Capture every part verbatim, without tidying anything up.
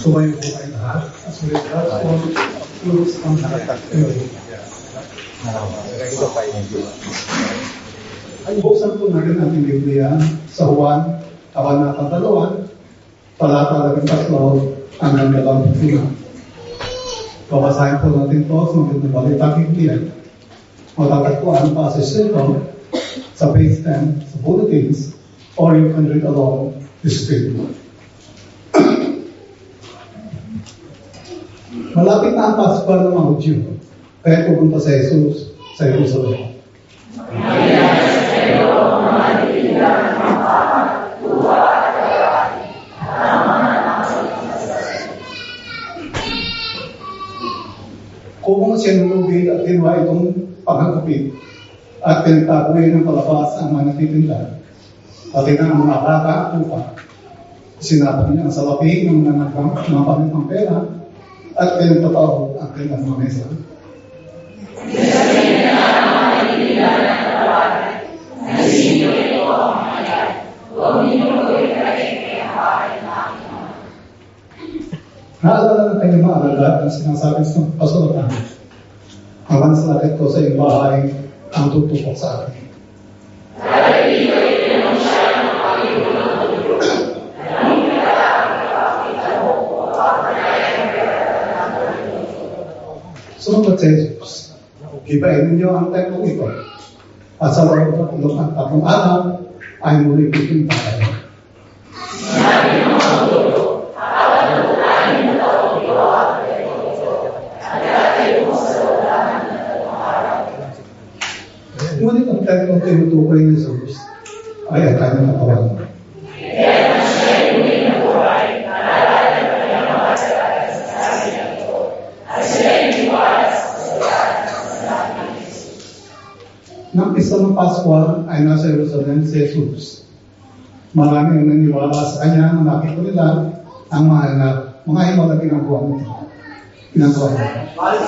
Sumayo po kayo lahat. As we start, all close ang ay buksan po natin ang Biblia sa Juan, Kabanata dalawa, talata labing tatlo hanggang dalawang puna. Babasahin po natin po sa mga balita Biblia. Matatagpuan pa sa sito sa page ten sa bulletins, or you can read along the screen. Malapit na ang Pasko ng mga Hudyo, kaya pupunta sa Jesus sa Jerusalem. Kung sinulugin at ginawa itong panghagupit at tinatagoy ng palabas ang mga natitinda, pati na ang mga baka at tupa, sinapag niya ang salapi ng mga pangitang pera at pinagtatawag ang kanilang mga mesa. Naalala ng kanyang mga alagad ang sinasabi sa kasulatan. Ang mansalakit ko sa iyong bahay ang tututok sa akin. Sumunod sa Jesus, gibain ninyo ang templo ito at sa loob ng tatlong araw ay muli bitin tayo. Ngunit ang templo tinutukoy ni Jesus ay ang kanyang katawan. Nang pista ng Pasko ay nasa Jerusalem si Jesus. Marami ang naniwala sa kanya na nakita nila ang mga anak, mga iba na ginagawa nito. Ginagawa nito.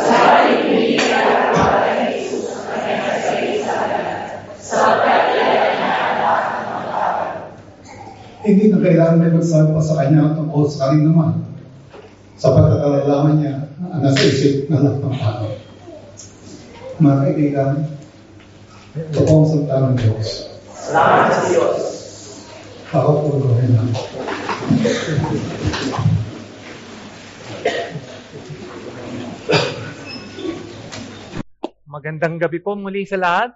Hindi na kailangan may magsabi pa sa kanya tungkol sa kanyang naman, sapagkat alalaman niya ang nasa isip ng lahat ng tao. Mga kaibigan, totoong salita ng Diyos. Salamat sa Diyos. Ako po gawin lang. Magandang gabi po muli sa lahat.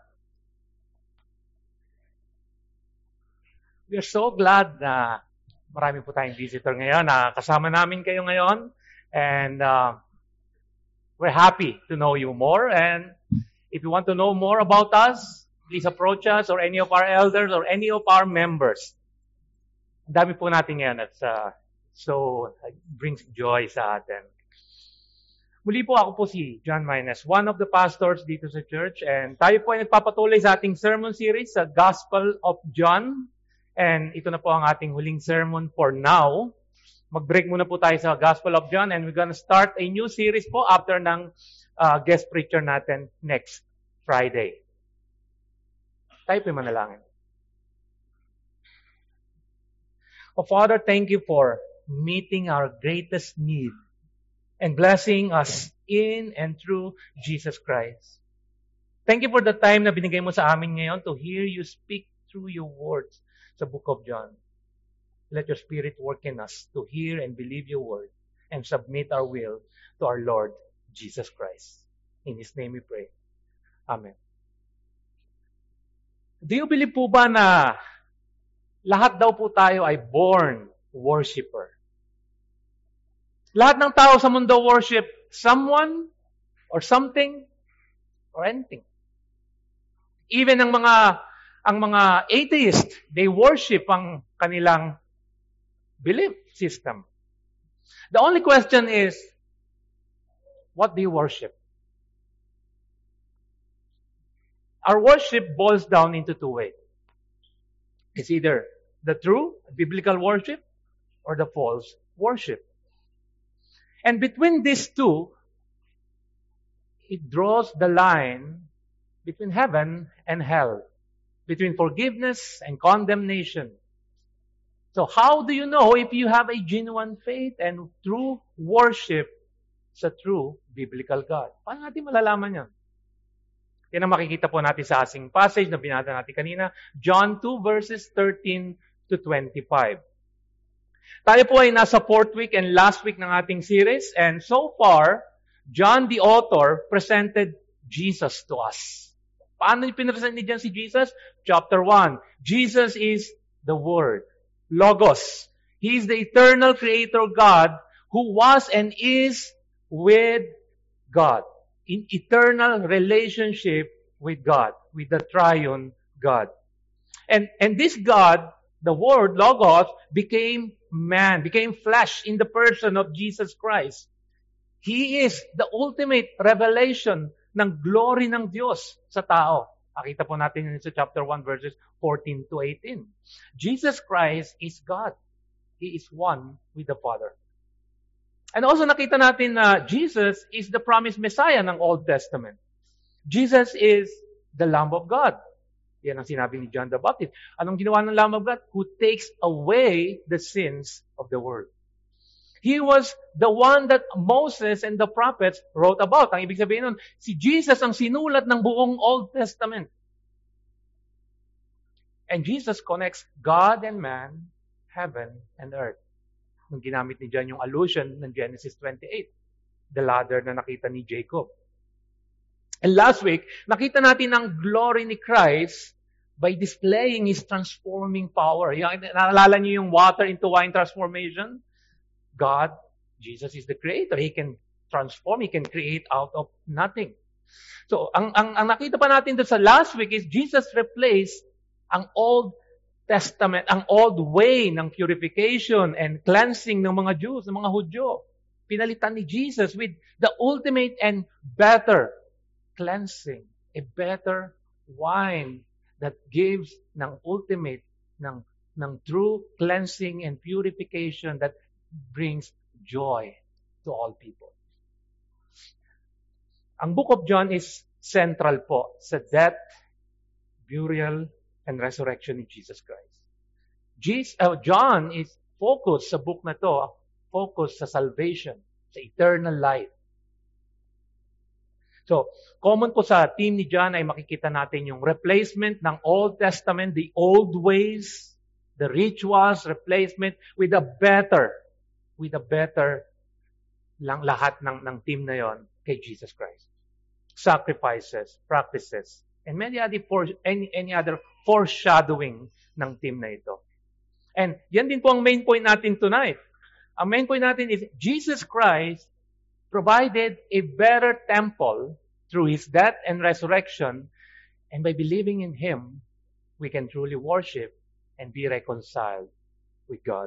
We are so glad na marami po tayong visitor ngayon, na kasama namin kayo ngayon. And uh, we're happy to know you more. And if you want to know more about us, please approach us or any of our elders or any of our members. Ang dami po natin ngayon at uh, so it brings joy sa atin. Muli po, ako po si John Maynes, one of the pastors dito sa church. And tayo po ay nagpapatuloy sa ating sermon series sa Gospel of John. And ito na po ang ating huling sermon for now. Mag-break muna po tayo sa Gospel of John and we're gonna start a new series po after ng uh, guest preacher natin next Friday. Tayo po yung manalangin. Oh Father, thank you for meeting our greatest need and blessing us in and through Jesus Christ. Thank you for the time na binigay mo sa amin ngayon to hear you speak through your words sa Book of John. Let your Spirit work in us to hear and believe your word and submit our will to our Lord Jesus Christ. In His name we pray. Amen. Do you believe po ba na lahat daw po tayo ay born worshiper? Lahat ng tao sa mundo worship someone or something or anything. Even ang mga ang mga atheist, they worship ang kanilang belief system. The only question is, what do you worship? Our worship boils down into two ways. It's either the true biblical worship or the false worship. And between these two, it draws the line between heaven and hell, between forgiveness and condemnation. So how do you know if you have a genuine faith and true worship sa true biblical God? Paano natin malalaman yan? Yan ang makikita po natin sa ating passage na binasa natin kanina, John two verses thirteen to twenty-five. Tayo po ay nasa fourth week and last week ng ating series, and so far, John the author presented Jesus to us. Paano pinresent ni John si Jesus? Chapter one, Jesus is the Word. Logos. He is the eternal creator God who was and is with God. In eternal relationship with God, with the triune God. And, and this God, the Word, Logos, became man, became flesh in the person of Jesus Christ. He is the ultimate revelation ng glory ng Diyos sa tao. Nakita po natin yun sa chapter one verses fourteen to eighteen. Jesus Christ is God. He is one with the Father. And also nakita natin na Jesus is the promised Messiah ng Old Testament. Jesus is the Lamb of God. Yan ang sinabi ni John the Baptist. Anong ginawa ng Lamb of God? Who takes away the sins of the world. He was the one that Moses and the prophets wrote about. Ang ibig sabihin nun, si Jesus ang sinulat ng buong Old Testament. And Jesus connects God and man, heaven and earth. Nung ginamit ni John yung allusion ng Genesis twenty-eight, the ladder na nakita ni Jacob. And last week, nakita natin ang glory ni Christ by displaying His transforming power. Yung, naalala niyo yung water into wine transformation? God, Jesus is the creator. He can transform, He can create out of nothing. So, ang, ang, ang nakita pa natin doon sa last week is Jesus replaced ang Old Testament, ang old way ng purification and cleansing ng mga Jews, ng mga Hudyo. Pinalitan ni Jesus with the ultimate and better cleansing, a better wine that gives ng ultimate, ng, ng true cleansing and purification that brings joy to all people. Ang book of John is central po sa death, burial, and resurrection of Jesus Christ. Jesus, uh, John is focused sa book na to, focused sa salvation, sa eternal life. So, common po sa theme ni John ay makikita natin yung replacement ng Old Testament, the old ways, the rituals, replacement with a better with a better lang lahat ng, ng team na yon kay Jesus Christ. Sacrifices, practices, and many other for, any, any other foreshadowing ng team na ito. And yan din po ang main point natin tonight. Ang main point natin is Jesus Christ provided a better temple through His death and resurrection, and by believing in Him, we can truly worship and be reconciled with God.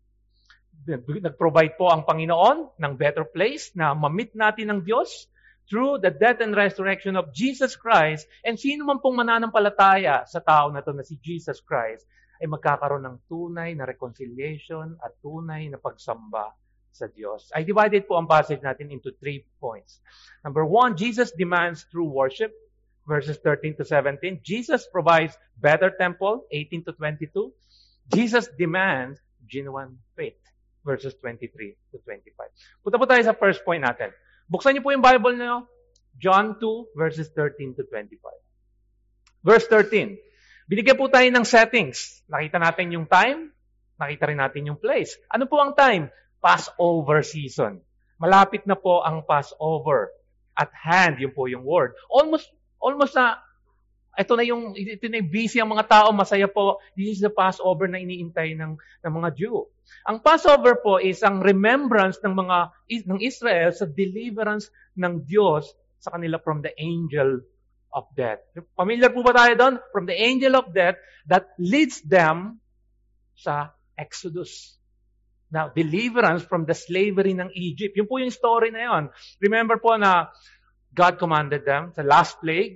Nag-provide po ang Panginoon ng better place na ma-meet natin ng Diyos through the death and resurrection of Jesus Christ. And sino man pong mananampalataya sa tao na to na si Jesus Christ ay magkakaroon ng tunay na reconciliation at tunay na pagsamba sa Diyos. I divided po ang passage natin into three points. Number one, Jesus demands true worship, verses thirteen to seventeen. Jesus provides better temple, eighteen to twenty-two. Jesus demands genuine faith, verses twenty-three to twenty-five. Punta po tayo sa first point natin. Buksan niyo po yung Bible niyo, John two, verses thirteen to twenty-five. Verse thirteen. Binigyan po tayo ng settings. Nakita natin yung time, nakita rin natin yung place. Ano po ang time? Passover season. Malapit na po ang Passover. At hand, yun po yung word. Almost, almost na, ito na yung, ito na yung busy ang mga tao, masaya po. This is the Passover na iniintay ng, ng mga Jew. Ang Passover po is ang remembrance ng mga, ng Israel sa deliverance ng Diyos sa kanila from the angel of death. Familiar po ba tayo doon? From the angel of death that leads them sa Exodus. Now, deliverance from the slavery ng Egypt. Yun po yung story na yun. Remember po na God commanded them sa last plague,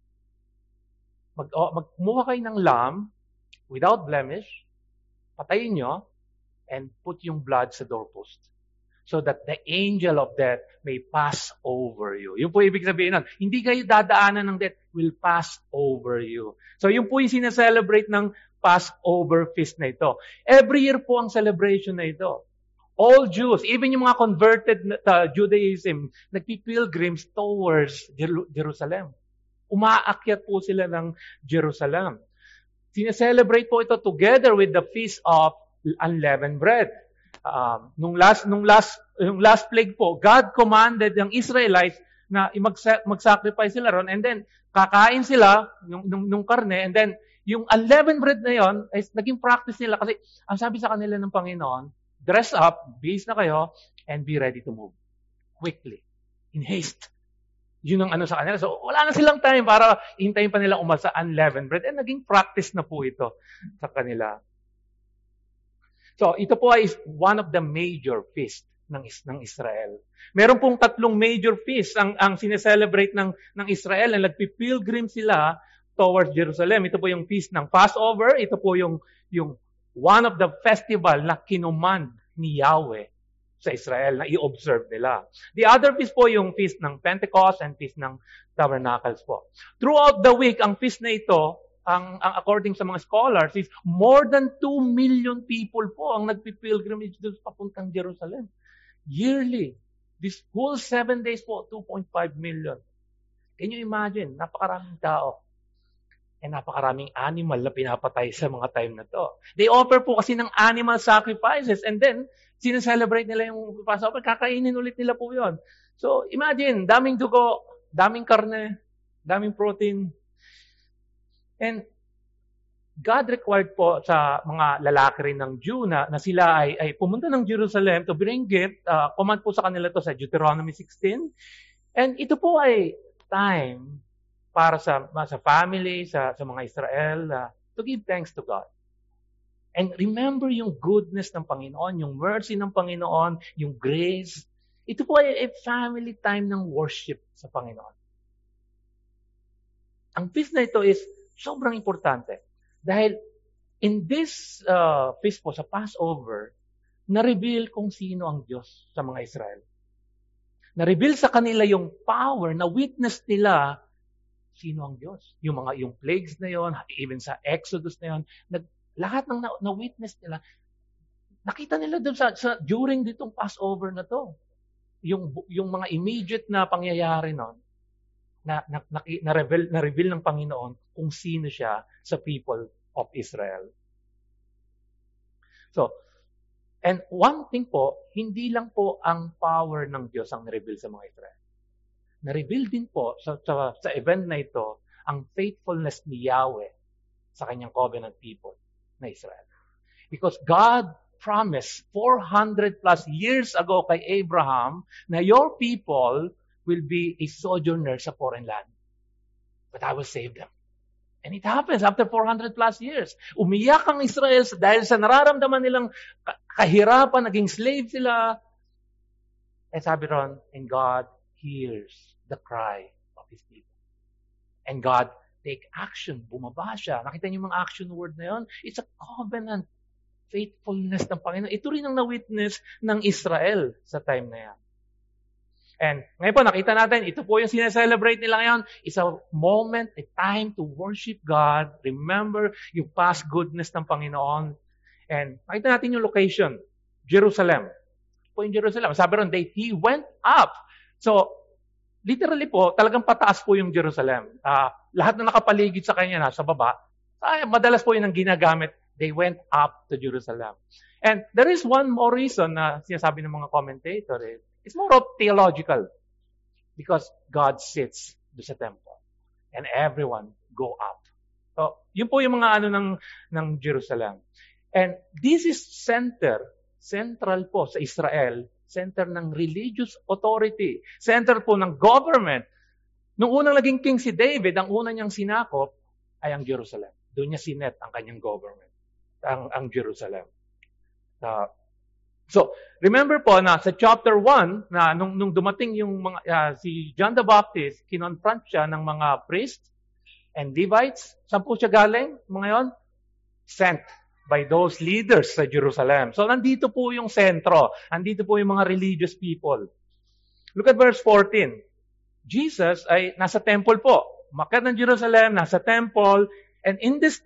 mag, oh, magmuha kayo ng lamb without blemish, patayin nyo, and put yung blood sa doorpost so that the angel of death may pass over you. Yun po ibig sabihin nun. Hindi kayo dadaanan ng death, will pass over you. So yun po yung sinaselebrate ng Passover feast na ito. Every year po ang celebration na ito. All Jews, even yung mga converted to Judaism, nagpipilgrims towards Jerusalem. Umaakyat po sila ng Jerusalem. Sineselebrate po ito together with the Feast of Unleavened Bread. Um, nung last nung last yung last plague po, God commanded ng Israelites na mag-sacrifice sila ron, and then kakain sila nung, nung, nung karne, and then yung unleavened bread na yon ay naging practice nila kasi ang sabi sa kanila ng Panginoon, dress up, bihis na kayo, and be ready to move quickly, in haste. Yun ang ano sa kanila. So wala na silang time para hintayin pa nila umasa unleavened bread, and naging practice na po ito sa kanila. So, ito po ay one of the major feast ng, ng Israel. Meron pong tatlong major feast ang, ang sineselebrate ng, ng Israel, na nagpipilgrim sila towards Jerusalem. Ito po yung feast ng Passover. Ito po yung, yung one of the festival na kinuman ni Yahweh sa Israel, na i-observe nila. The other feast po yung feast ng Pentecost and feast ng Tabernacles po. Throughout the week, ang feast na ito, Ang, ang according sa mga scholars, is more than two million people po ang nagpipilgrimage doon papuntang Jerusalem. Yearly. This whole seven days po, two point five million. Can you imagine? Napakaraming tao. And napakaraming animal na pinapatay sa mga time na to. They offer po kasi ng animal sacrifices, and then, sineselebrate nila yung Passover, kakainin ulit nila po yon. So, imagine, daming dugo, daming karne, daming protein. And God required po sa mga lalaki rin ng Jew na, na sila ay, ay pumunta ng Jerusalem to bring gift. Uh, command po sa kanila to sa Deuteronomy sixteen. And ito po ay time para sa, sa family, sa, sa mga Israel, uh, to give thanks to God. And remember yung goodness ng Panginoon, yung mercy ng Panginoon, yung grace. Ito po ay a family time ng worship sa Panginoon. Ang feast na ito is sobrang importante. Dahil in this uh, feast po, sa Passover, na-reveal kung sino ang Diyos sa mga Israel. Na-reveal sa kanila yung power, na witness nila sino ang Diyos. Yung mga yung plagues na yon, even sa Exodus na yon, nag, lahat ng na, na-witness nila, nakita nila doon sa, sa during ditong Passover na to. Yung, yung mga immediate na pangyayari nun, na, na, na, na-reveal, na-reveal ng Panginoon kung sino siya sa people of Israel. So, and one thing po, hindi lang po ang power ng Diyos ang na-reveal sa mga Israel. Na-reveal din po sa, sa, sa event na ito ang faithfulness ni Yahweh sa kanyang covenant people na Israel. Because God promised four hundred plus years ago kay Abraham na your people will be a sojourner sa foreign land. But I will save them. And it happens after four hundred plus years. Umiyak ang Israel dahil sa nararamdaman nilang kahirapan, naging slave sila. And sabi ron, and God hears the cry of His people. And God take action. Bumaba siya. Nakita niyo yung mga action word na yun? It's a covenant faithfulness ng Panginoon. Ito rin ang na-witness ng Israel sa time na yan. And ngayon po, nakita natin, ito po yung sineselebrate nila ngayon. It's a moment, a time to worship God. Remember yung past goodness ng Panginoon. And nakita natin yung location, Jerusalem. Ito po yung Jerusalem. Sabi ron, they, He went up. So, literally po, talagang pataas po yung Jerusalem. Uh, lahat na nakapaligid sa kanya na sa baba, ay, madalas po yun ang ginagamit. They went up to Jerusalem. And there is one more reason na sinasabi ng mga commentator eh, it's more of theological. Because God sits sa temple. And everyone go up. So, yun po yung mga ano ng, ng Jerusalem. And this is center, central po sa Israel, center ng religious authority, center po ng government. Nung unang naging king si David, ang una niyang sinakop ay ang Jerusalem. Doon niya sinet ang kanyang government, ang, ang Jerusalem. Uh, So, remember po na sa chapter one, na nung, nung dumating yung mga, uh, si John the Baptist, kinonfront siya ng mga priests and Levites. Saan po siya galing? Mga yon? Sent by those leaders sa Jerusalem. So, nandito po yung sentro. Nandito po yung mga religious people. Look at verse fourteen. Jesus ay nasa temple po. Umakyat ng Jerusalem, nasa temple, and in this text,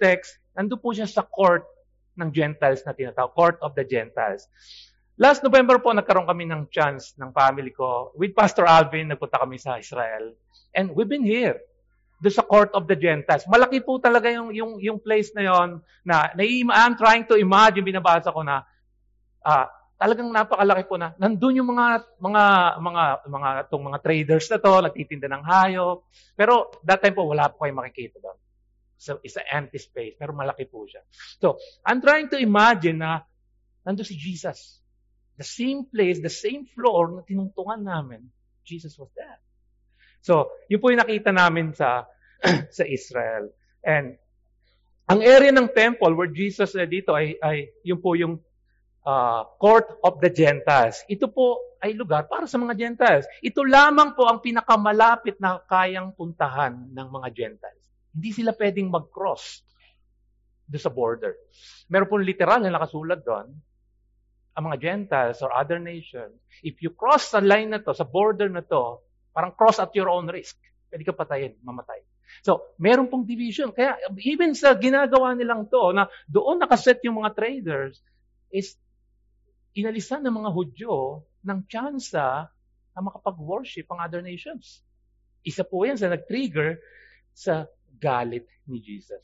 Nandun po siya sa court ng Gentiles na tinatawag, Court of the Gentiles. Last November po, nagkaroon kami ng chance ng family ko. With Pastor Alvin, nagpunta kami sa Israel. And we've been here, doon sa Court of the Gentiles. Malaki po talaga yung, yung, yung place na yon na, na I'm trying to imagine, binabasa ko na, ah, uh, talagang napakalaki po na, nandun yung mga, mga, mga, mga, itong mga traders na to, nagtitinda ng hayop. Pero that time po, wala po kayong makikita doon. So, it's an empty space, pero malaki po siya. So, I'm trying to imagine na, nandun si Jesus. The same place, the same floor na tinungtungan namin, Jesus was there. So, yun po yung nakita namin sa, sa Israel. And, ang area ng temple where Jesus na dito ay, ay, yun po yung, Uh, Court of the Gentiles. Ito po ay lugar para sa mga Gentiles. Ito lamang po ang pinakamalapit na kayang puntahan ng mga Gentiles. Hindi sila pwedeng mag-cross doon sa border. Meron po literal na nakasulat doon, ang mga Gentiles or other nations, if you cross sa line na to, sa border na to, parang cross at your own risk. Pwede ka patayin, mamatay. So, meron pong division. Kaya even sa ginagawa nilang to, na doon nakaset yung mga traders, is inalisan ng mga Hudyo ng tsansa na makapag-worship ang other nations. Isa po yan sa nag-trigger sa galit ni Jesus.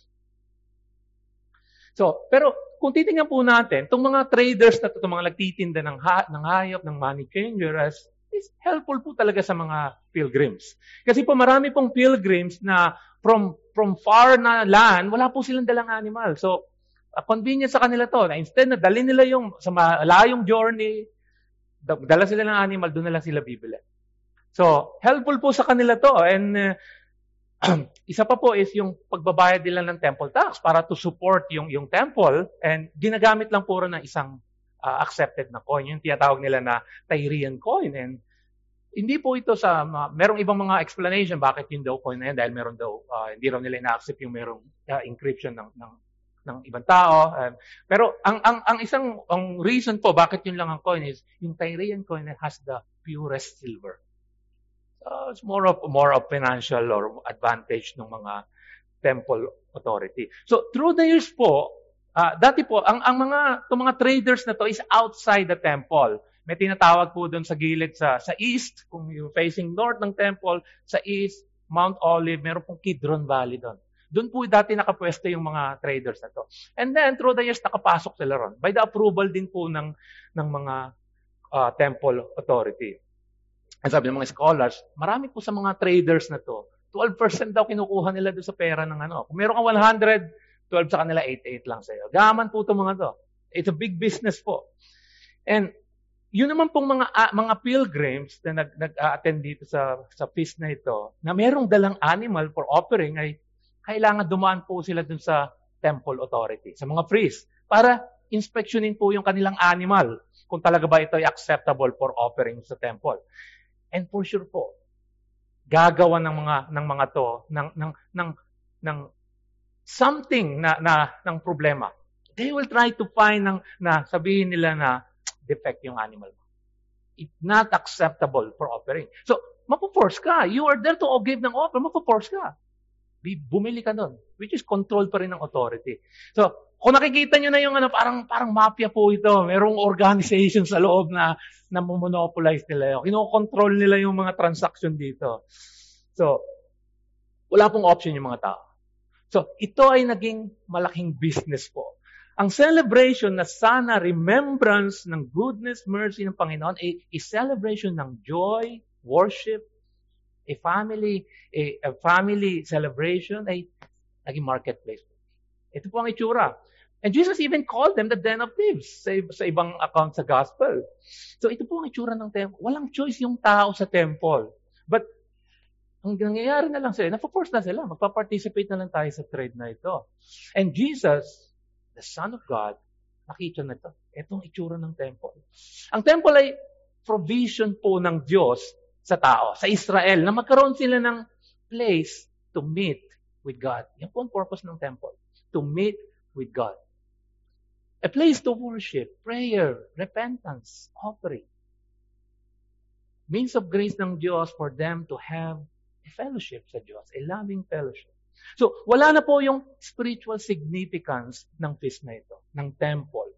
So, pero kung titingnan po natin, itong mga traders na ito, itong mga nagtitinda ng, ha- ng hayop, ng money changers, is helpful po talaga sa mga pilgrims. Kasi po marami pong pilgrims na from, from far na land, wala po silang dalang animal. So, Uh, convenient sa kanila to, na instead na dali nila yung sa malayong journey, dala sila ng animal, doon na lang sila bibili. So, helpful po sa kanila to. And uh, isa pa po is yung pagbabayad nila ng temple tax para to support yung, yung temple, and ginagamit lang puro ng isang uh, accepted na coin. Yung tinatawag nila na Tyrian coin. And hindi po ito sa, uh, merong ibang mga explanation bakit yung daw coin na yan, dahil meron daw, uh, hindi raw nila ina-accept yung merong uh, encryption ng, ng ng ibang tao. Um, pero ang ang ang isang ang reason po bakit yun lang ang coin is yung Tyrian coin has the purest silver. So it's more of more of financial or advantage ng mga temple authority. So through the years po, uh, dati po ang ang mga itong mga traders na to is outside the temple. May tinatawag po doon sa gilid sa sa east, kung yung facing north ng temple, sa east, Mount Olive, meron pong Kidron Valley doon. Doon po dati nakapwesto yung mga traders na to. And then, through the years, nakapasok sila ron. By the approval din po ng, ng mga uh, temple authority. And sabi ng mga scholars, marami po sa mga traders na to, twelve percent daw kinukuha nila doon sa pera ng ano. Kung meron kang one hundred, twelve sa kanila, eighty-eight lang sa'yo. Gaman po itong mga to. It's a big business po. And yun naman pong mga uh, mga pilgrims na nag, nag-attend dito sa, sa feast na ito, na merong dalang animal for offering, ay kailangan dumaan po sila dun sa temple authority, sa mga priests, para inspeksyonin po yung kanilang animal, kung talaga ba ito ay acceptable for offering sa temple. And for sure po, gagawa ng mga ng mga to ng ng ng ng something na na ng problema. They will try to find ng na sabihin nila na defect yung animal mo. It's not acceptable for offering. So, mapo-force ka. You are there to give ng offer, mapo-force ka. Bumili ka doon, which is controlled pa rin ng authority. So, kung nakikita nyo na yung ano, parang parang mafia po ito. Merong organization sa loob na na monopolize nila yun. Kino-control nila yung mga transaction dito. So, wala pong option yung mga tao. So, ito ay naging malaking business po. Ang celebration na sana remembrance ng goodness, mercy ng Panginoon ay a celebration ng joy, worship, a family, a, a family celebration ay naging marketplace. Ito po ang itsura. And Jesus even called them the den of thieves sa, sa ibang account sa gospel. So ito po ang itsura ng temple. Walang choice yung tao sa temple. But ang nangyayari na lang sila, napo-force na sila, magpa-participate na lang tayo sa trade na ito. And Jesus, the Son of God, nakita na ito. Itong itsura ng temple. Ang temple ay provision po ng Diyos sa tao, sa Israel, na magkaroon sila ng place to meet with God. Yan po ang purpose ng temple. To meet with God. A place to worship, prayer, repentance, offering. Means of grace ng Diyos for them to have a fellowship sa Diyos, a loving fellowship. So, wala na po yung spiritual significance ng feast na ito, ng temple.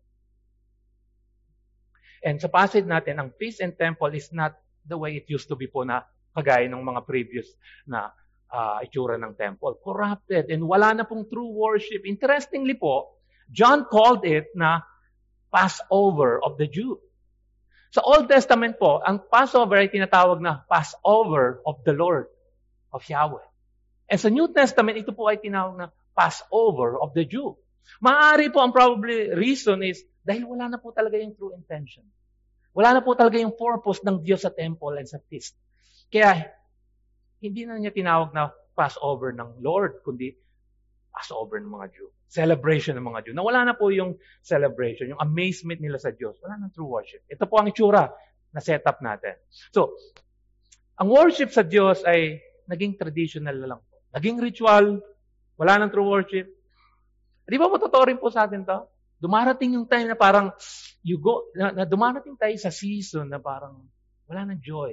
And sa passage natin, ang feast and temple is not the way it used to be po na kagaya ng mga previous na uh, itsura ng temple. Corrupted and wala na pong true worship. Interestingly po, John called it na Passover of the Jew. Sa Old Testament po, ang Passover ay tinatawag na Passover of the Lord, of Yahweh. And sa New Testament, ito po ay tinawag na Passover of the Jew. Maaari po ang probably reason is dahil wala na po talaga yung true intention. Wala na po talaga yung purpose ng Diyos sa temple and sa feast. Kaya, hindi na niya tinawag na Passover ng Lord, kundi Passover ng mga Jew. Celebration ng mga Jew. Na wala na po yung celebration, yung amazement nila sa Diyos. Wala na true worship. Ito po ang itsura na setup natin. So, ang worship sa Diyos ay naging traditional na lang po. Naging ritual, wala nang true worship. Di ba matotoo rin po sa atin to? Dumarating yung time na parang, you go, na, na dumarating tayo sa season na parang wala nang joy.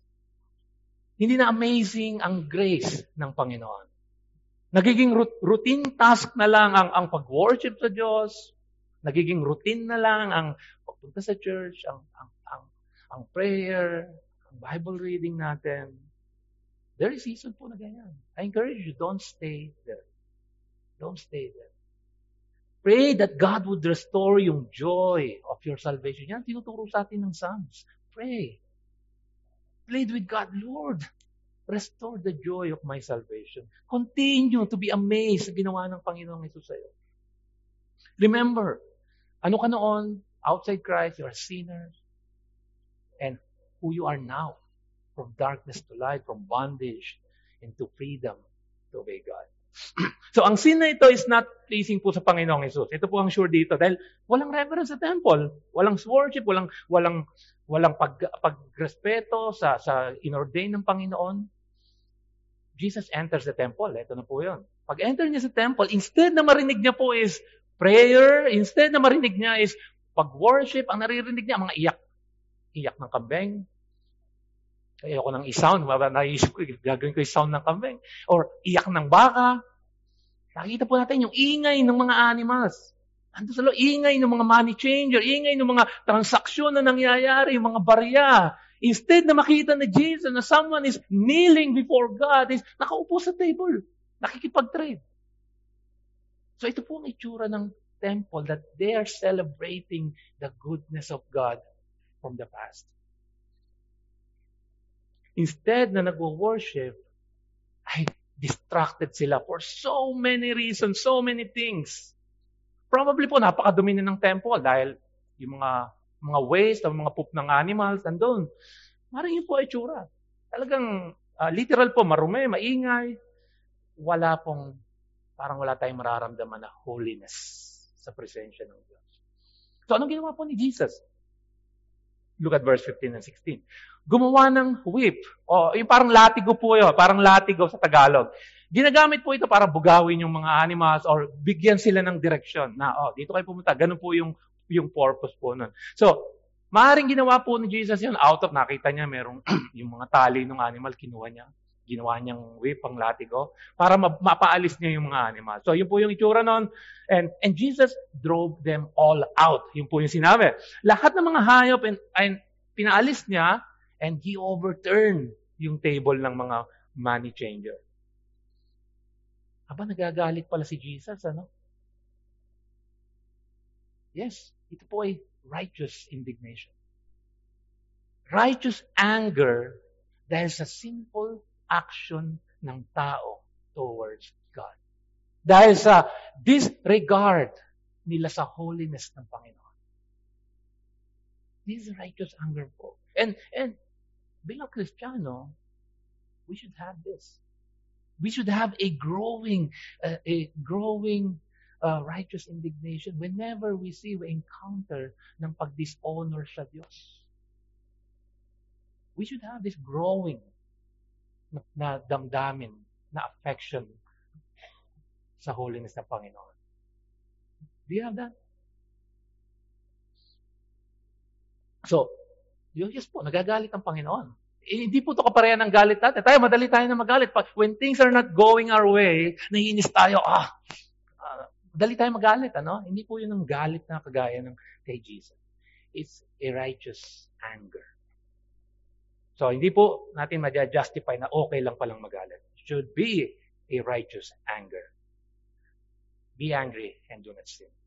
Hindi na amazing ang grace ng Panginoon. Nagiging routine task na lang ang, ang pag-worship sa Diyos. Nagiging routine na lang ang pagpunta sa church, ang, ang, ang, ang prayer, ang Bible reading natin. There is season po na ganyan. I encourage you, don't stay there. Don't stay there. Pray that God would restore yung joy of your salvation. Yan, tinuturo sa atin ng Psalms. Pray. Plead with God, Lord, restore the joy of my salvation. Continue to be amazed sa ginawa ng Panginoong Hesus sa iyo. Remember, ano ka noon? Outside Christ, you are sinners. And who you are now. From darkness to light, from bondage into freedom to obey God. So, ang sin na ito is not pleasing po sa Panginoong Hesus. Ito po ang sure dito. Dahil walang reverence sa temple. Walang worship, walang walang walang pag, pagrespeto sa, sa inordain ng Panginoon. Jesus enters the temple. Ito na po yun. Pag enter niya sa temple, instead na marinig niya po is prayer, instead na marinig niya is pag-worship, ang naririnig niya, mga iyak. Iyak ng kambing. Kaya ako nang i-sound, naisip ko, gagawin ko i-sound ng kambing. Or iyak ng baka. Nakikita po natin yung ingay ng mga animals. Ando sa loob, ingay ng mga money changer, ingay ng mga transaksyon na nangyayari, yung mga barya. Instead na makita na Jesus, na someone is kneeling before God, is nakaupo sa table, nakikipag-trade. So ito po ang itsura ng temple that they are celebrating the goodness of God from the past. Instead na nag-worship, ay distracted sila for so many reasons, so many things. Probably po, napakadumi na ng temple dahil yung mga mga waste, mga poop ng animals, nandun. Maring yun po ay tsura. Talagang uh, literal po, marumi, maingay. Wala pong, parang wala tayong mararamdaman na holiness sa presensya ng Diyos. So, anong ginawa po ni Jesus? Look at verse fifteen and sixteen. Gumawa ng whip. O, yung parang latigo po yun. Parang latigo sa Tagalog. Ginagamit po ito para bugawin yung mga animals or bigyan sila ng direksyon. Na, oh, dito kayo pumunta. Ganun po yung, yung purpose po nun. So, maaaring ginawa po ni Jesus yun. Out of, nakita niya, merong yung mga tali ng animal, kinuha niya. Ginawa niyang whip, ang latigo, para ma- mapaalis niya yung mga animals. So, yun po yung itsura nun. And, and Jesus drove them all out. Yun po yung sinabi. Lahat ng mga hayop, and, and pinaalis niya, and He overturned yung table ng mga money changer. Aba, nagagalit pala si Jesus, ano? Yes, ito po ay righteous indignation. Righteous anger dahil sa sinful action ng tao towards God. Dahil sa disregard nila sa holiness ng Panginoon. This is righteous anger po. And, and bilang Kristiyano, we should have this. We should have a growing, uh, a growing uh, righteous indignation whenever we see, we encounter ng pag-dishonor sa Diyos. We should have this growing na, na damdamin, na affection sa holiness ng Panginoon. Do you have that? So, yun, yes po, nagagalit ang Panginoon. Eh, hindi po ito kaparehan ng galit natin. Tayo, madali tayo na magalit. Pag, when things are not going our way, naiinis tayo, ah, ah, madali tayo magalit, ano? Hindi po yun ang galit na kagaya ng kay Jesus. It's a righteous anger. So, hindi po natin ma-justify na okay lang palang magalit. It should be a righteous anger. Be angry and do not sin.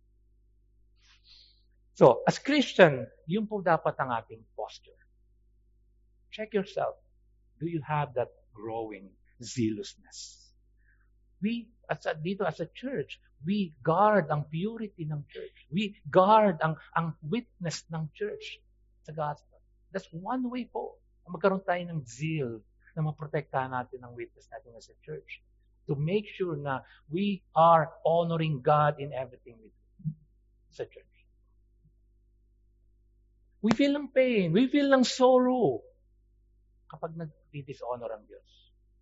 So, as Christian, yun po dapat ang ating posture. Check yourself. Do you have that growing zealousness? We, as a, dito as a church, we guard ang purity ng church. We guard ang, ang witness ng church sa gospel. That's one way po. Magkaroon tayo ng zeal na maprotektahan natin ang witness natin as a church. To make sure na we are honoring God in everything we do sa church. We feel ng pain. We feel ng sorrow kapag nag-dishonor ang Diyos.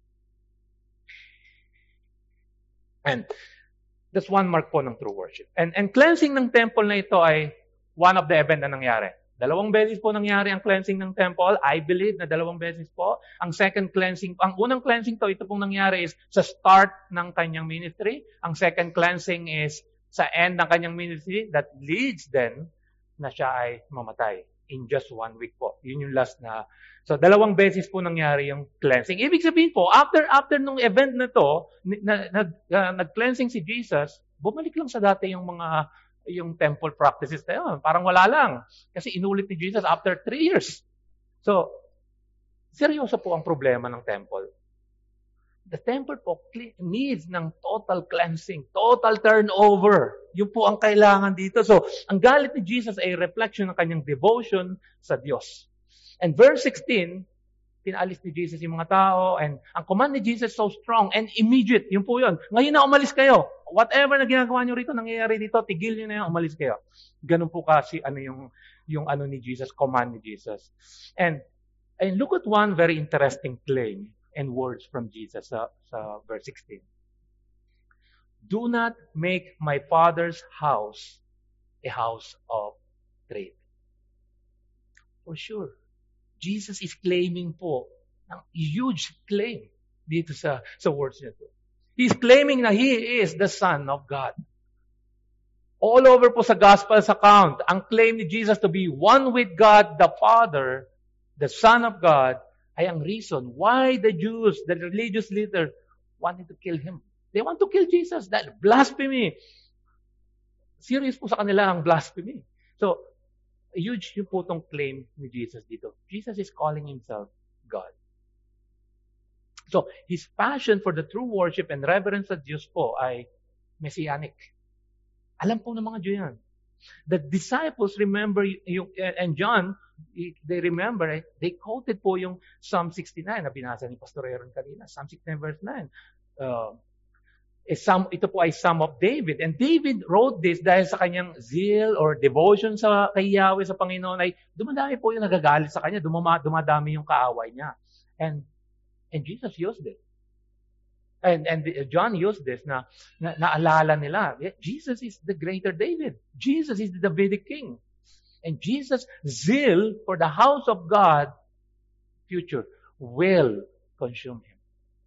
And that's one mark po ng true worship. And, and cleansing ng temple na ito ay one of the event na nangyari. Dalawang beses po nangyari ang cleansing ng temple. I believe na dalawang beses po. Ang second cleansing, ang unang cleansing to, ito pong nangyari is sa start ng kanyang ministry. Ang second cleansing is sa end ng kanyang ministry that leads then na siya ay mamatay in just one week po. Yun yung last na. So, dalawang beses po nangyari yung cleansing. Ibig sabihin po, after after nung event na to, na, na, na, nag-cleansing si Jesus, bumalik lang sa dati yung mga yung temple practices na yun. Parang wala lang. Kasi inulit ni Jesus after three years. So, seryoso po ang problema ng temple. The temple po needs ng total cleansing, total turnover. Yun po ang kailangan dito. So, ang galit ni Jesus ay reflection ng kanyang devotion sa Diyos. And verse sixteen, pinalis ni Jesus yung mga tao, and ang command ni Jesus so strong and immediate. Yun po yun. Ngayon na umalis kayo. Whatever na ginagawa nyo rito, nangyayari dito, tigil nyo na yan, umalis kayo. Ganun po kasi ano yung, yung ano ni Jesus, command ni Jesus. And, and look at one very interesting claim and words from Jesus sa, sa verse sixteen. Do not make my Father's house a house of trade. For sure. Jesus is claiming po ng huge claim dito sa, sa words niya to. He's claiming na He is the Son of God. All over po sa Gospel's account, ang claim ni Jesus to be one with God the Father, the Son of God, ay ang reason why the Jews, the religious leader, wanted to kill Him. They want to kill Jesus. That blasphemy. Serious po sa kanila ang blasphemy. So, a huge yung po itong claim ni Jesus dito. Jesus is calling Himself God. So, His passion for the true worship and reverence sa Diyos po ay messianic. Alam po ng mga Jew yan. The disciples remember, yung, and John, they remember, they quoted po yung Psalm sixty-nine na binasa ni Pastor Aaron kanina. Psalm sixty-nine verse nine. Uh, Psalm, ito po ay Psalm of David. And David wrote this dahil sa kanyang zeal or devotion sa kay Yahweh sa Panginoon ay dumadami po yung nagagalit sa kanya, dumama, dumadami yung kaaway niya. And and Jesus used it. And and John used this na, na naalala nila. Jesus is the greater David. Jesus is the Davidic king. And Jesus' zeal for the house of God future will consume him.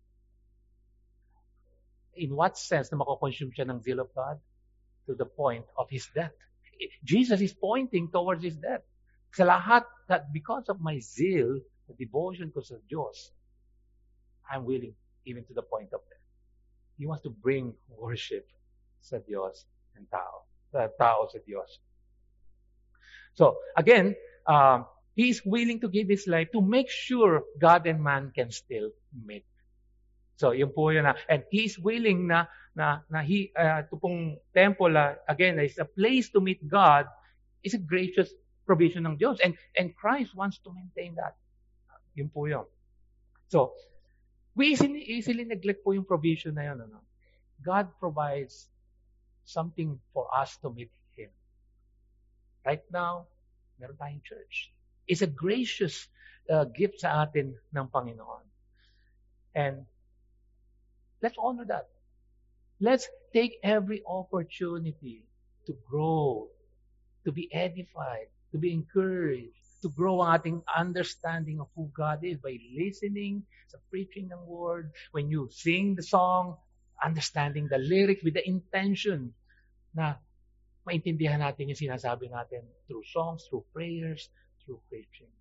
In what sense na mako-consume siya ng zeal of God? To the point of His death. Jesus is pointing towards His death. Sa lahat, that because of my zeal, the devotion ko sa Diyos, I'm willing even to the point of death. He wants to bring worship sa Diyos and tao. Sa tao sa Diyos. So, again, um, He is willing to give His life to make sure God and man can still meet. So, yun po yun na. And He's willing na, na, na He, uh, ito pong temple, uh, again, is a place to meet God, is a gracious provision ng Diyos. And, and Christ wants to maintain that. Yun po yun. So, we easily, easily neglect po yung provision na yun. Ano? God provides something for us to meet Him. Right now, meron tayong church. It's a gracious uh, gift sa atin ng Panginoon. And let's honor that. Let's take every opportunity to grow, to be edified, to be encouraged, to grow ang ating understanding of who God is by listening sa preaching ng Word. When you sing the song, understanding the lyrics with the intention na maintindihan natin yung sinasabi natin through songs, through prayers, through preaching.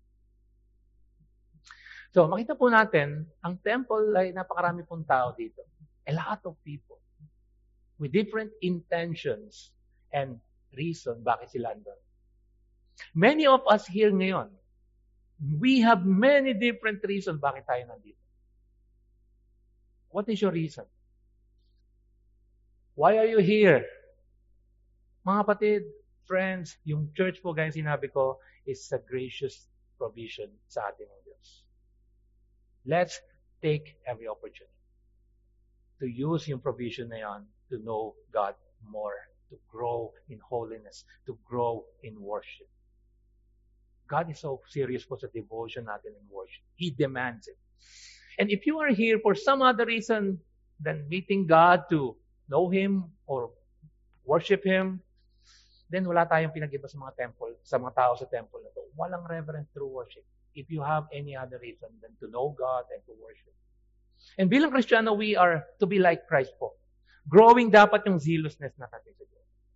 So, makita po natin, ang temple ay napakarami pong tao dito. A lot of people with different intentions and reason bakit sila andun. Many of us here ngayon, we have many different reasons bakit tayo nandito. What is your reason? Why are you here? Mga kapatid, friends, yung church po, gaya sinabi ko, is a gracious provision sa ating Diyos. Let's take every opportunity to use yung provision na yan to know God more, to grow in holiness, to grow in worship. God is so serious po sa devotion natin in worship. He demands it. And if you are here for some other reason than meeting God to know Him or worship Him, then wala tayong pinag-iba sa mga temple, sa mga tao sa temple na to. Walang reverent true worship. If you have any other reason than to know God and to worship. And bilang Kristiyano, we are to be like Christ po. Growing dapat yung zealousness na natin sa Diyos.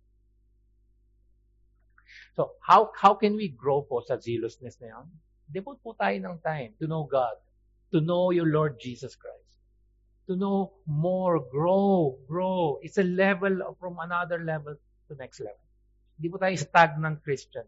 So, how how can we grow po sa zealousness na yan? Devote po tayo ng time to know God, to know your Lord Jesus Christ, to know more, grow, grow. It's a level from another level to next level. Hindi po tayo stagnant Christian.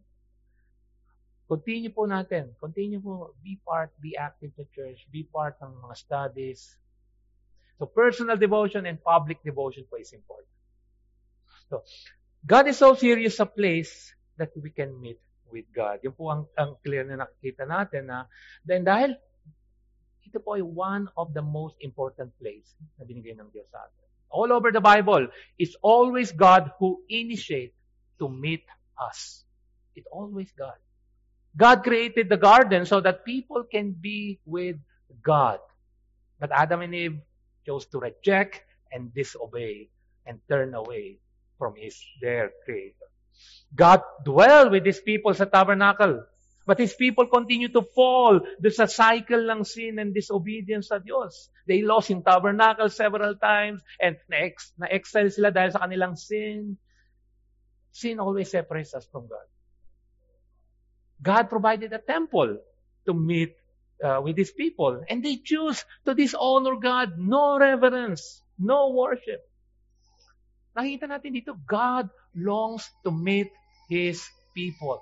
Continue po natin. Continue po, be part, be active sa church, be part ng mga studies. So, personal devotion and public devotion po is important. So, God is so serious sa place that we can meet with God. Yung po ang, ang clear na nakikita natin na then dahil ito po ay one of the most important place na binigay ng Diyos sa atin. All over the Bible, it's always God who initiate to meet us. It's always God. God created the garden so that people can be with God. But Adam and Eve chose to reject and disobey and turn away from his their Creator. God dwelled with His people sa tabernacle. But His people continue to fall. There's a cycle ng sin and disobedience sa Diyos. They lost in tabernacle several times and na-ex- na-exile sila dahil sa kanilang sin. Sin always separates us from God. God provided a temple to meet uh, with His people. And they choose to dishonor God. No reverence. No worship. Nakita natin dito, God longs to meet His people.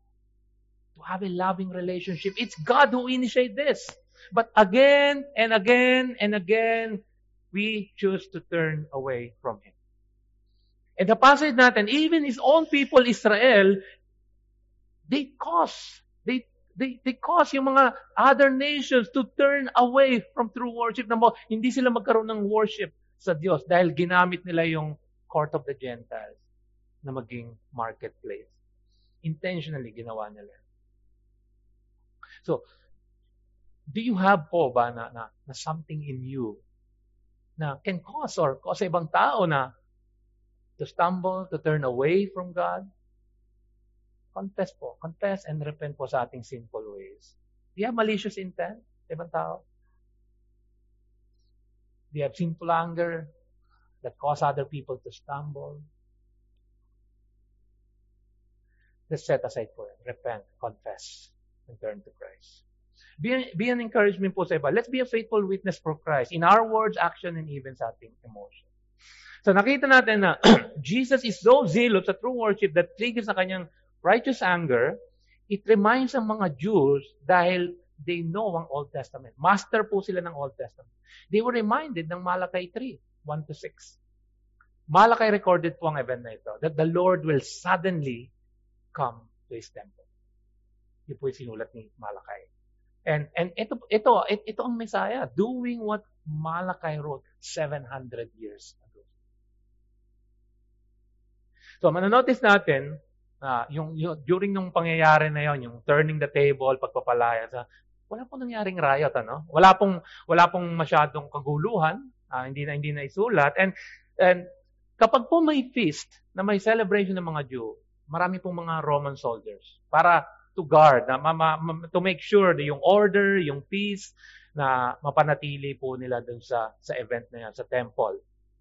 To have a loving relationship. It's God who initiated this. But again and again and again, we choose to turn away from Him. And the passage natin, even His own people, Israel, they cause, they, they, they cause yung mga other nations to turn away from true worship. Na mo, hindi sila magkaroon ng worship sa Diyos dahil ginamit nila yung court of the Gentiles na maging marketplace. Intentionally ginawa nila. So, do you have po ba na, na, na something in you na can cause or cause ibang tao na to stumble, to turn away from God? Confess po. Confess and repent po sa ating sinful ways. Do you have malicious intent sa ibang tao? Do you have sinful anger that cause other people to stumble? Let's set aside for it. Repent, confess, and turn to Christ. Be an, be an encouragement po sa iba. Let's be a faithful witness for Christ in our words, action, and even sa ating emotion. So nakita natin na Jesus is so zealous sa true worship that triggers sa kanyang righteous anger. It reminds ang mga Jews dahil they know ang Old Testament. Master po sila ng Old Testament. They were reminded ng Malachi three, one to six. Malachi recorded po ang event na ito, that the Lord will suddenly come to His temple. Ito po yung sinulat ni Malachi. And and ito ito ito ang Messiah doing what Malachi wrote seven hundred years ago. So, manonotice natin uh, yung, yung during nung pangyayari na yon, yung turning the table, pagpapalaya sa wala pong nangyaring riot, ano? Wala pong wala pong masyadong kaguluhan, uh, hindi na hindi na isulat. And and kapag po may feast na may celebration ng mga Jew, marami pong mga Roman soldiers para to guard, na ma, ma, to make sure na yung order, yung peace, na mapanatili po nila dun sa, sa event na yan, sa temple.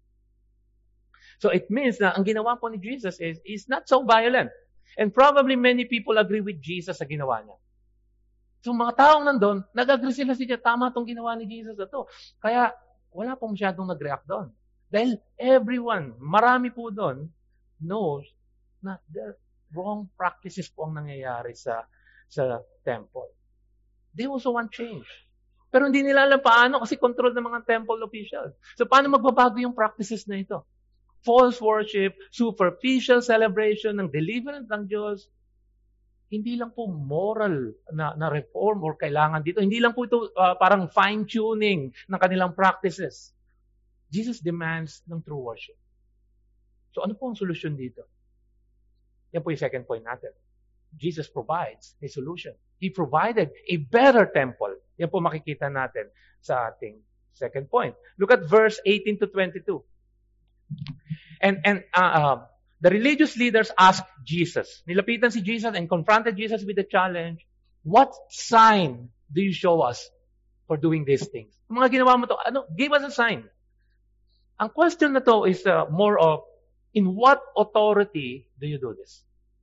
So it means na ang ginawa po ni Jesus is, is not so violent. And probably many people agree with Jesus sa ginawa niya. So mga taong nandun, nag-agree sila siya, tama itong ginawa ni Jesus na to. Kaya wala pong masyadong nag-react doon. Dahil everyone, marami po doon, knows na the wrong practices po ang nangyayari sa sa temple. They also want change. Pero hindi nila alam paano kasi control ng mga temple officials. So paano magbabago yung practices na ito? False worship, superficial celebration ng deliverance ng Diyos. Hindi lang po moral na, na reform or kailangan dito. Hindi lang po ito uh, parang fine-tuning ng kanilang practices. Jesus demands ng true worship. So ano po ang solusyon dito? Yan po yung second point natin. Jesus provides a solution. He provided a better temple. Yan po makikita natin sa ating second point. Look at verse eighteen to twenty-two. And and uh, uh, the religious leaders asked Jesus. Nilapitan si Jesus and confronted Jesus with the challenge, what sign do you show us for doing these things? Ang mga ginawa mo to, ano, give us a sign. Ang question na to is uh, more of, in what authority do you do this?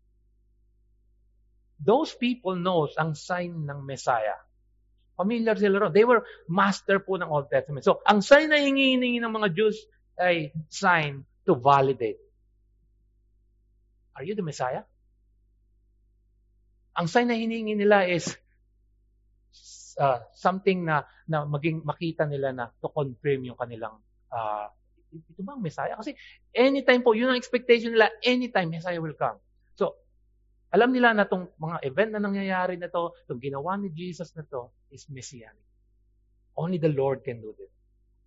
Those people knows ang sign ng Messiah. Familiar sila ron. They were master po ng Old Testament. So, ang sign na hingi-hingi ng mga Jews ay sign to validate. Are you the Messiah? Ang sign na hiningi nila is uh, something na, na maging makita nila na to confirm yung kanilang uh, ito ba ang Messiah? Kasi anytime po, yun ang expectation nila, anytime Messiah will come. So, alam nila na itong mga event na nangyayari na to, itong ginawa ni Jesus na to, is Messianic. Only the Lord can do this.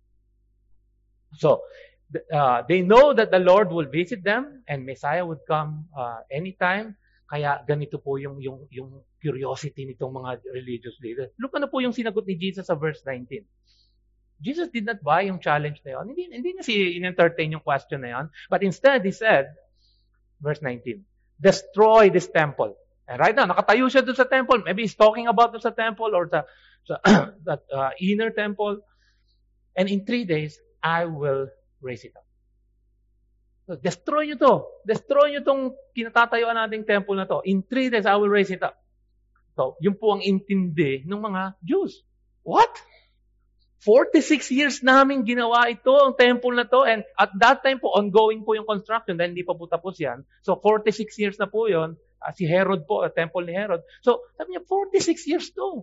So, uh, they know that the Lord will visit them and Messiah would come uh, anytime. Kaya ganito po yung, yung, yung curiosity nitong mga religious leaders. Look ano po yung sinagot ni Jesus sa verse nineteen. Jesus did not buy yung challenge na yun. Hindi, hindi na si in-entertain yung question na yun. But instead, He said, verse nineteen, destroy this temple. And right now, nakatayo siya doon sa temple. Maybe He's talking about doon sa temple or sa, sa that uh, inner temple. And in three days, I will raise it up. So, destroy nyo to. Destroy nyo tong kinatatayuan nating temple na to. In three days, I will raise it up. So, yun po ang intindi ng mga Jews. What? forty-six years namin ginawa ito, ang temple na to. And at that time po, ongoing po yung construction dahil hindi pa po tapos yan. So, forty-six years na po yun. Uh, si Herod po, uh, temple ni Herod. So, sabi niya, forty-six years to.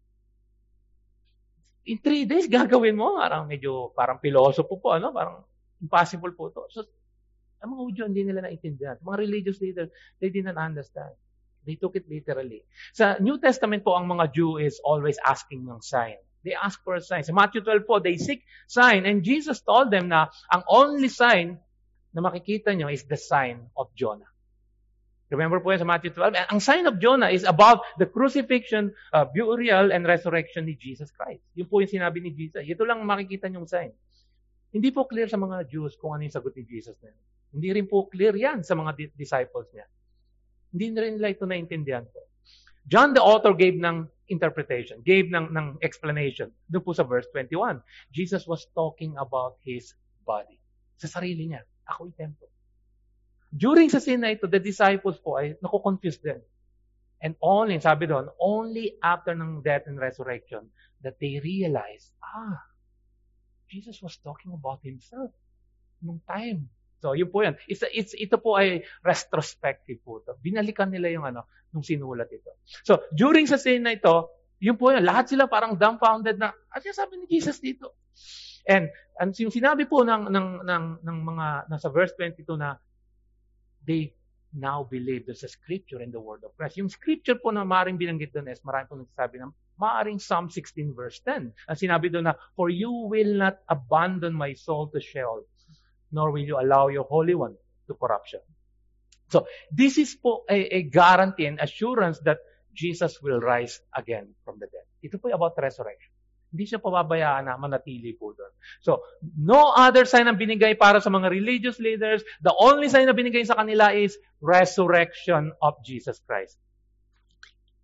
In three days, gagawin mo. Parang medyo, parang pilosopo po, ano? Parang impossible po to. So, ang mga Hudyo, hindi nila naintindihan. Mga religious leaders, they didn't understand. They took it literally. Sa New Testament po, ang mga Jew is always asking ng sign. They ask for a sign. Sa Matthew twelve po, they seek sign. And Jesus told them na ang only sign na makikita nyo is the sign of Jonah. Remember po yan sa Matthew twelve? Ang sign of Jonah is about the crucifixion, uh, burial, and resurrection ni Jesus Christ. Yun po yung sinabi ni Jesus. Ito lang makikita nyong sign. Hindi po clear sa mga Jews kung ano yung sagot ni Jesus na yun. Hindi rin po clear yan sa mga di- disciples niya. Hindi na rin nila ito naintindihan po. John the author gave ng interpretation, gave ng, ng explanation. Doon po sa verse twenty-one. Jesus was talking about His body. Sa sarili niya. Ako yung temple. During sa scene na ito, the disciples po ay nakukonfuse din. And only, sabi doon, only after ng death and resurrection that they realized, ah, Jesus was talking about Himself nung time. So, yun po yan. It's, it's, ito po ay retrospective po. Ito. Binalikan nila yung ano, nung sinulat ito. So, during sa scene na ito, yun po yan. Lahat sila parang dumbfounded na, ano yung sabi ni Jesus dito? And, and yung sinabi po ng, ng, ng, ng mga, nasa verse twenty-two na, they now believe there's a scripture in the word of Christ. Yung scripture po na maaaring binanggit doon is, maraming po nagsasabi na, maaaring Psalm sixteen verse ten. Ang sinabi doon na, for you will not abandon my soul to Sheol, nor will you allow your Holy One to corruption. So, this is po a, a guarantee and assurance that Jesus will rise again from the dead. Ito po about resurrection. Hindi siya pababayaan na manatili po doon. So, no other sign ang binigay para sa mga religious leaders. The only sign na binigay sa kanila is resurrection of Jesus Christ.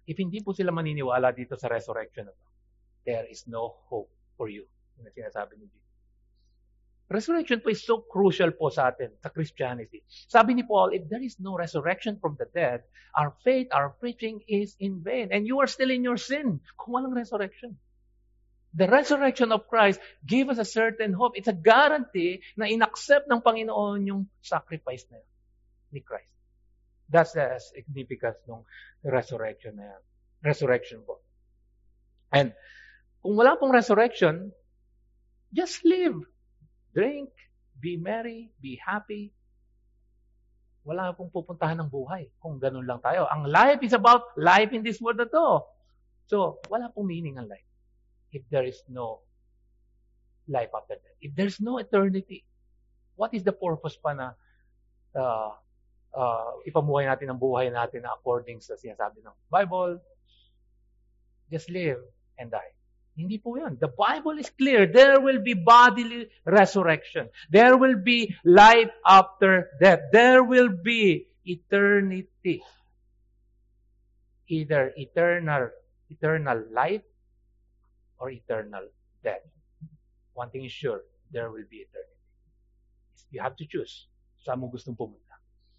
If hindi po sila maniniwala dito sa resurrection na to, there is no hope for you. Yung sinasabi ni Jesus. Resurrection po is so crucial po sa atin, sa Christianity. Sabi ni Paul, if there is no resurrection from the dead, our faith, our preaching is in vain. And you are still in your sin kung walang resurrection. The resurrection of Christ gave us a certain hope. It's a guarantee na inaccept ng Panginoon yung sacrifice na yun, ni Christ. That's the significance ng resurrection na yan. Resurrection po. And kung wala pong resurrection, just live. Drink, be merry, be happy. Wala pong pupuntahan ng buhay kung ganun lang tayo. Ang life is about life in this world na to. So, wala pong meaning ang life if there is no life after death. If there's no eternity, what is the purpose pa na uh, uh, ipamuhay natin ang buhay natin according sa sinasabi ng Bible? Just live and die. Hindi po yan. The Bible is clear. There will be bodily resurrection. There will be life after death. There will be eternity. Either eternal, eternal life or eternal death. One thing is sure, there will be eternity. You have to choose. Saan mo gustong pumunta?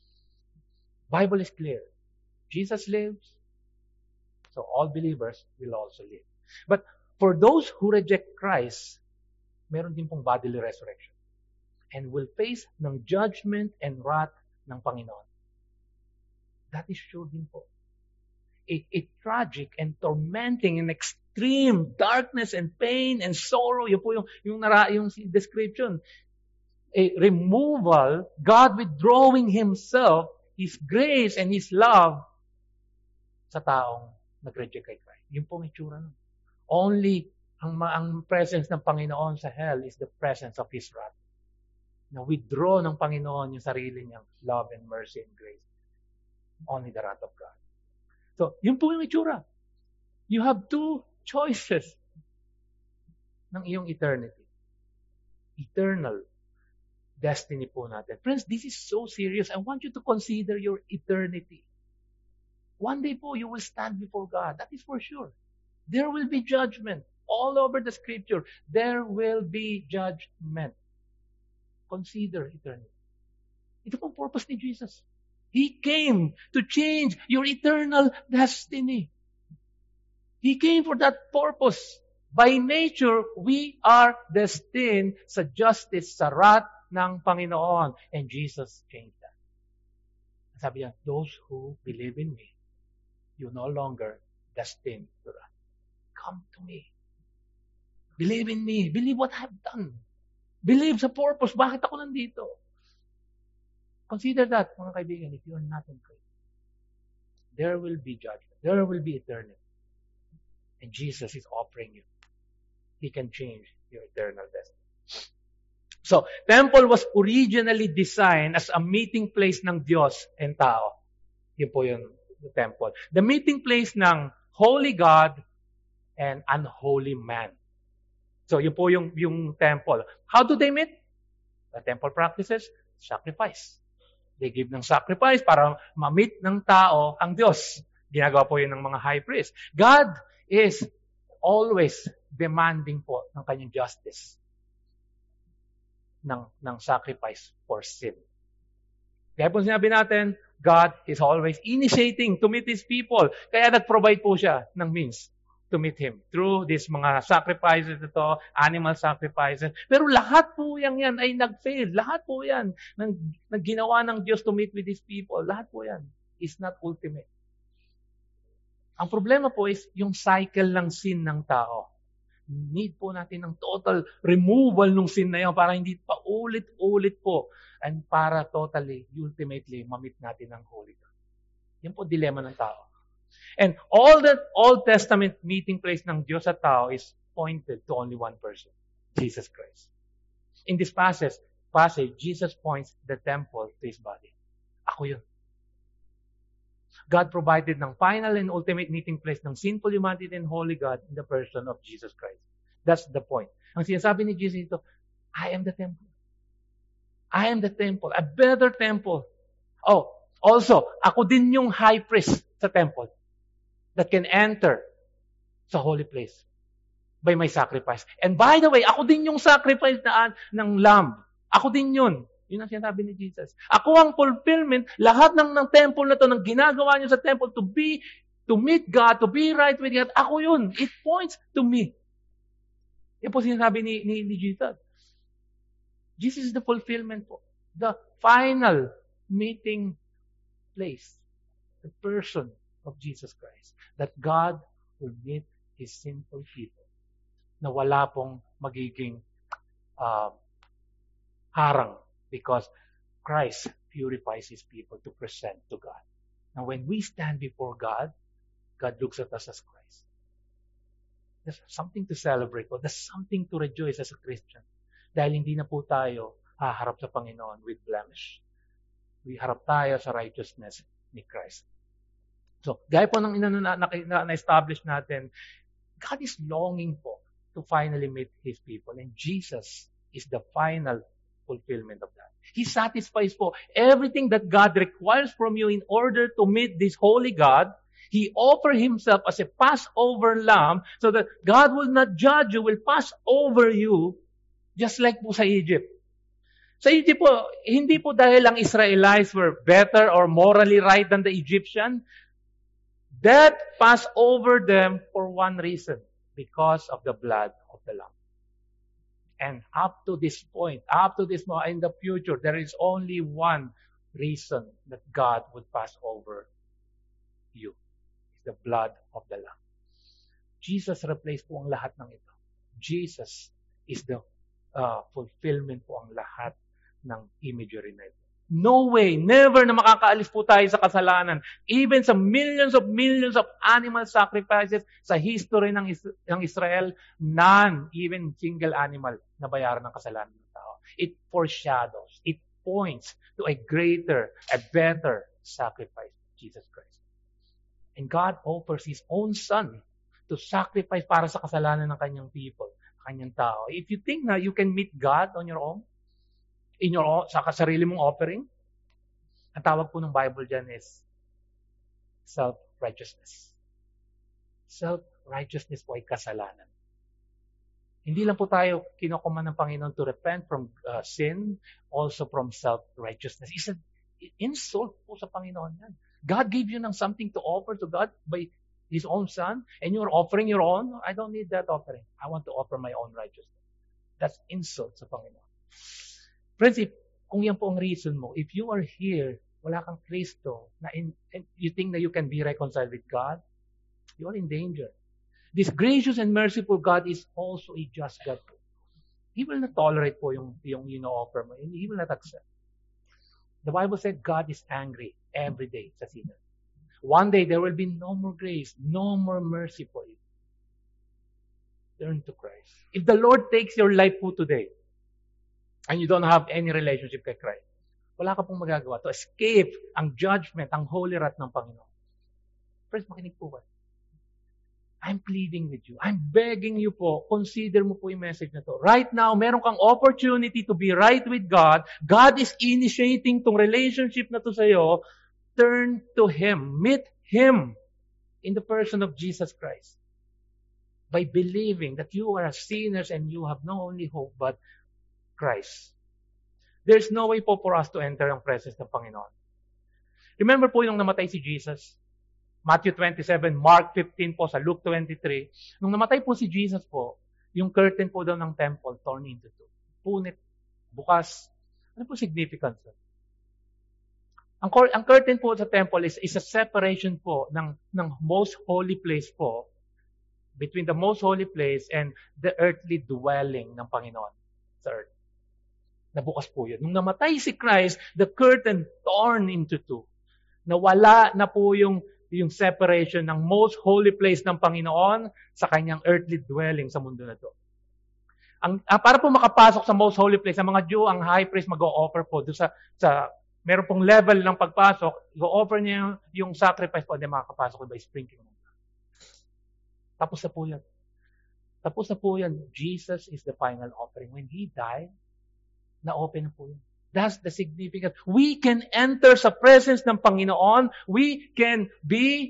Bible is clear. Jesus lives, so all believers will also live. But for those who reject Christ, meron din pong bodily resurrection and will face ng judgment and wrath ng Panginoon. That is sure din po. A, a tragic and tormenting and extreme darkness and pain and sorrow. Yun po yung, yung, nara, yung description. A removal, God withdrawing Himself, His grace and His love sa taong nag-reject kay Christ. Yun po ang itsura nun. Only ang, ang presence ng Panginoon sa hell is the presence of His wrath. Na withdraw ng Panginoon yung sarili niyang love and mercy and grace. Only the wrath of God. So, yun po yung itsura. You have two choices ng iyong eternity. Eternal destiny po natin. Friends, this is so serious. I want you to consider your eternity. One day po, you will stand before God. That is for sure. There will be judgment. All over the scripture, there will be judgment. Consider eternity. Ito pong purpose ni Jesus. He came to change your eternal destiny. He came for that purpose. By nature, we are destined sa justice, sa wrath ng Panginoon. And Jesus changed that. Sabi niya, those who believe in me, you no longer destined to wrath. Come to me. Believe in me. Believe what I have done. Believe sa purpose. Bakit ako nandito? Consider that, mga kaibigan, if you are not in Christ. There will be judgment. There will be eternity. And Jesus is offering you. He can change your eternal destiny. So, temple was originally designed as a meeting place ng Diyos and tao. Yun po yung temple. The meeting place ng holy God and unholy man. So, yun po yung, yung temple. How do they meet? The temple practices sacrifice. They give ng sacrifice para ma-meet ng tao ang Diyos. Ginagawa po yun ng mga high priest. God is always demanding po ng kanyang justice ng, ng sacrifice for sin. Kaya po sinabi natin, God is always initiating to meet His people. Kaya nag-provide po siya ng means to meet Him through these mga sacrifices ito, animal sacrifices. Pero lahat po yan, yan ay nag-fail. Lahat po yan nang, nang ginawa ng Diyos to meet with His people. Lahat po yan is not ultimate. Ang problema po is yung cycle ng sin ng tao. Need po natin ng total removal ng sin na yun para hindi pa ulit-ulit po and para totally, ultimately, mamit natin ang Holy God. Yan po dilema ng tao. And all that Old Testament meeting place ng Diyos at tao is pointed to only one person, Jesus Christ. In this passage, passage Jesus points the temple to His body. Ako yun. God provided ng final and ultimate meeting place ng sinful humanity and holy God in the person of Jesus Christ. That's the point. Ang sinasabi ni Jesus ito, I am the temple. I am the temple. A better temple. Oh, also, ako din yung high priest sa temple. that can enter sa holy place by my sacrifice. And by the way, ako din yung sacrifice na, ng lamb. Ako din yun. Yun ang sinabi ni Jesus. Ako ang fulfillment, lahat ng, ng temple na to, ng ginagawa niyo sa temple to be, to meet God, to be right with God, ako yun. It points to me. Yan po sinasabi ni, ni, ni Jesus. Jesus is the fulfillment po. The final meeting place. The person of Jesus Christ. That God will meet His sinful people. Na wala pong magiging uh, harang because Christ purifies His people to present to God. Now when we stand before God, God looks at us as Christ. There's something to celebrate po. There's something to rejoice as a Christian. Dahil hindi na po tayo haharap sa Panginoon with blemish. We harap tayo sa righteousness ni Christ. So, gaya po ng na-establish natin, God is longing po to finally meet His people. And Jesus is the final fulfillment of that. He satisfies po everything that God requires from you in order to meet this holy God. He offered Himself as a Passover lamb so that God will not judge you, will pass over you just like po sa Egypt. Sa Egypt po, hindi po dahil ang Israelites were better or morally right than the Egyptian. Death passed over them for one reason. Because of the blood of the Lamb. And up to this point, up to this point, in the future, there is only one reason that God would pass over you. It's the blood of the Lamb. Jesus replaced po ang lahat ng ito. Jesus is the uh, fulfillment po ang lahat ng imagery na ito. No way, never na makakaalis po tayo sa kasalanan. Even sa millions of millions of animal sacrifices sa history ng, Is- ng Israel, none, even single animal, na bayaran ng kasalanan ng tao. It foreshadows, it points to a greater, a better sacrifice, Jesus Christ. And God offers His own Son to sacrifice para sa kasalanan ng kanyang people, kanyang tao. If you think na you can meet God on your own, in your own, sa sarili mong offering, ang tawag po ng Bible dyan is self-righteousness. Self-righteousness po ay kasalanan. Hindi lang po tayo kinukuman ng Panginoon to repent from uh, sin, also from self-righteousness. It's an insult po sa Panginoon yan. God gave you ng something to offer to God by His own Son, and you're offering your own. I don't need that offering. I want to offer my own righteousness. That's insult sa Panginoon. Friends, if, kung yan po ang reason mo, if you are here, wala kang Kristo, na in, and you think that you can be reconciled with God, you are in danger. This gracious and merciful God is also a just God. He will not tolerate po yung, yung ino-offer mo. He will not accept. The Bible said God is angry every day sa sinner. One day, there will be no more grace, no more mercy for you. Turn to Christ. If the Lord takes your life po today, and you don't have any relationship kay Christ, wala ka pong magagawa to escape ang judgment, ang holy wrath ng Panginoon. First, makinig po ba? I'm pleading with you. I'm begging you po, consider mo po yung message na to. Right now, meron kang opportunity to be right with God. God is initiating tong relationship na to sa'yo. Turn to Him. Meet Him in the person of Jesus Christ. By believing that you are sinners and you have no only hope but Christ. There's no way po for us to enter ang presence ng Panginoon. Remember po yung namatay si Jesus? Matthew twenty-seven, Mark fifteen po, sa Luke twenty-three. Nung namatay po si Jesus po, yung curtain po daw ng temple torn into two. Punit, bukas. Ano po significance? Ang, ang curtain po sa temple is, is a separation po ng, ng most holy place po, between the most holy place and the earthly dwelling ng Panginoon sa earth. Nabukas po yun. Nung namatay si Christ, the curtain torn into two. Nawala na po yung, yung separation ng most holy place ng Panginoon sa kanyang earthly dwelling sa mundo na to. Ang, ah, para po makapasok sa most holy place, ang mga Jew, ang high priest mag-o-offer po doon sa, sa meron pong level ng pagpasok, go-offer niya yung, yung sacrifice po, hindi makakapasok by sprinkling. Tapos na po yan. Tapos na po yan. Jesus is the final offering. When He died, na-open na po yun. That's the significance. We can enter sa presence ng Panginoon. We can be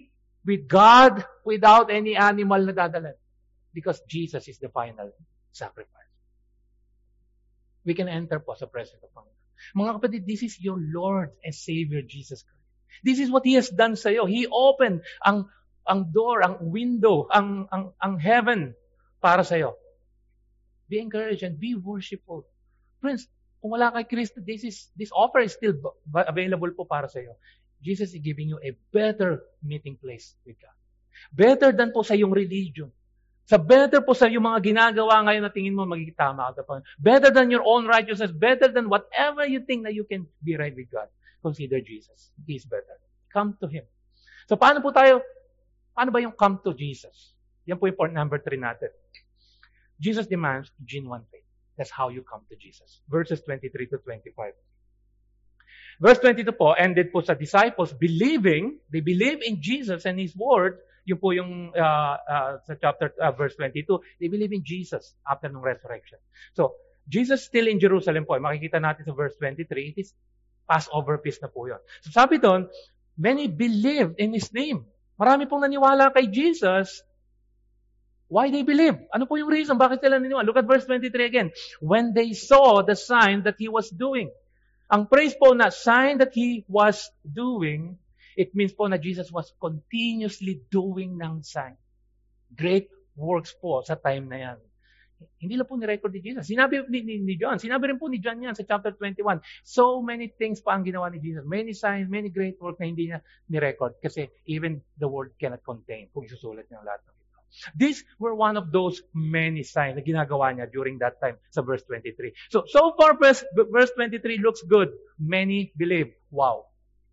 with God without any animal na dadalan. Because Jesus is the final sacrifice. We can enter po sa presence of Panginoon. Mga kapatid, this is your Lord and Savior Jesus Christ. This is what He has done sa iyo. He opened ang ang door, ang window, ang ang ang heaven para sa iyo. Be encouraged and be worshipful. Friends, kung wala kay Kristo, this is this offer is still available po para sa iyo. Jesus is giving you a better meeting place with God. Better than po sa iyong religion. Sa better po sa iyong mga ginagawa ngayon na tingin mo magiging tama ka. Better than your own righteousness. Better than whatever you think that you can be right with God. Consider Jesus. He is better. Come to Him. So paano po tayo, paano ba yung come to Jesus? Yan po yung point number three natin. Jesus demands genuine faith. That's how you come to Jesus. Verses twenty-three to twenty-five. Verse twenty-two po, ended po sa disciples believing, they believe in Jesus and His word. Yun po yung uh, uh, sa chapter uh, verse twenty-two, they believe in Jesus after ng resurrection. So, Jesus still in Jerusalem po. Makikita natin sa verse twenty-three, it is Passover feast na po yun. So sabi doon, many believed in His name. Marami pong naniwala kay Jesus. Why they believe? Ano po yung reason? Bakit sila naniwala? Look at verse twenty-three again. When they saw the sign that He was doing. Ang praise po na sign that He was doing, it means po na Jesus was continuously doing ng sign. Great works po sa time na yan. Hindi lang po ni-record ni Jesus. Sinabi ni, ni, ni John. Sinabi rin po ni John yan sa chapter twenty-one. So many things pa ang ginawa ni Jesus. Many signs, many great works na hindi niya ni-record. Kasi even the word cannot contain kung isusulat niya ang lahat ng ito. These were one of those many signs na ginagawa niya during that time sa verse twenty-three. So, so far verse, verse twenty-three looks good. Many believe. Wow.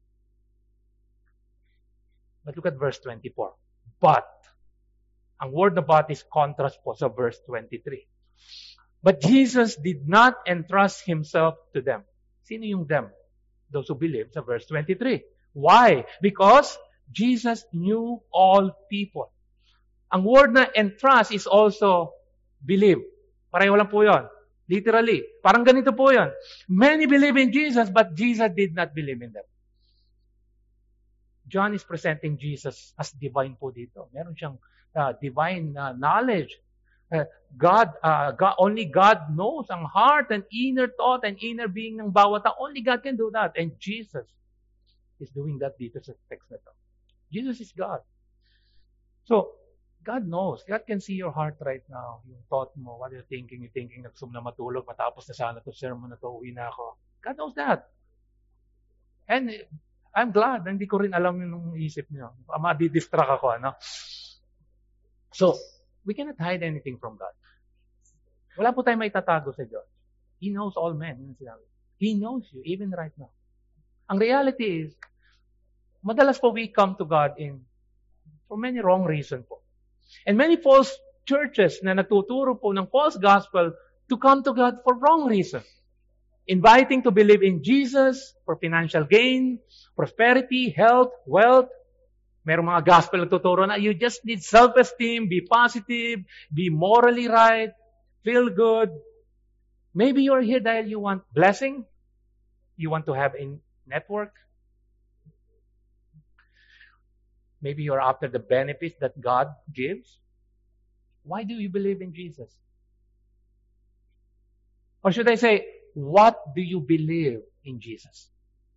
But look at verse twenty-four. But, ang word na but is contrast po sa verse twenty-three. But Jesus did not entrust Himself to them. Sino yung them? Those who believe sa verse twenty-three. Why? Because Jesus knew all people. Ang word na entrust is also believe. Pareho lang po yun. Literally. Parang ganito po yun. Many believe in Jesus, but Jesus did not believe in them. John is presenting Jesus as divine po dito. Meron siyang uh, divine uh, knowledge. Uh, God, uh, God, only God knows ang heart and inner thought and inner being ng bawat tao. Only God can do that. And Jesus is doing that dito sa text na to. Jesus is God. So, God knows. God can see your heart right now. Yung thought mo, what you're thinking, you're thinking, nagsum na matulog, matapos na sana to sermon na to, uwi na ako. God knows that. And I'm glad, hindi ko rin alam yung isip niyo. Madi-distract ako, ano? So, we cannot hide anything from God. Wala po tayong may tatago sa Diyos. He knows all men. He knows you, even right now. Ang reality is, madalas po we come to God in for many wrong reasons po. And many false churches na nagtuturo po ng false gospel to come to God for wrong reasons. Inviting to believe in Jesus for financial gain, prosperity, health, wealth. Merong mga gospel na tuturo na you just need self-esteem, be positive, be morally right, feel good. Maybe you're here dahil you want blessing, you want to have a network. Maybe you're after the benefits that God gives. Why do you believe in Jesus? Or should I say, what do you believe in Jesus?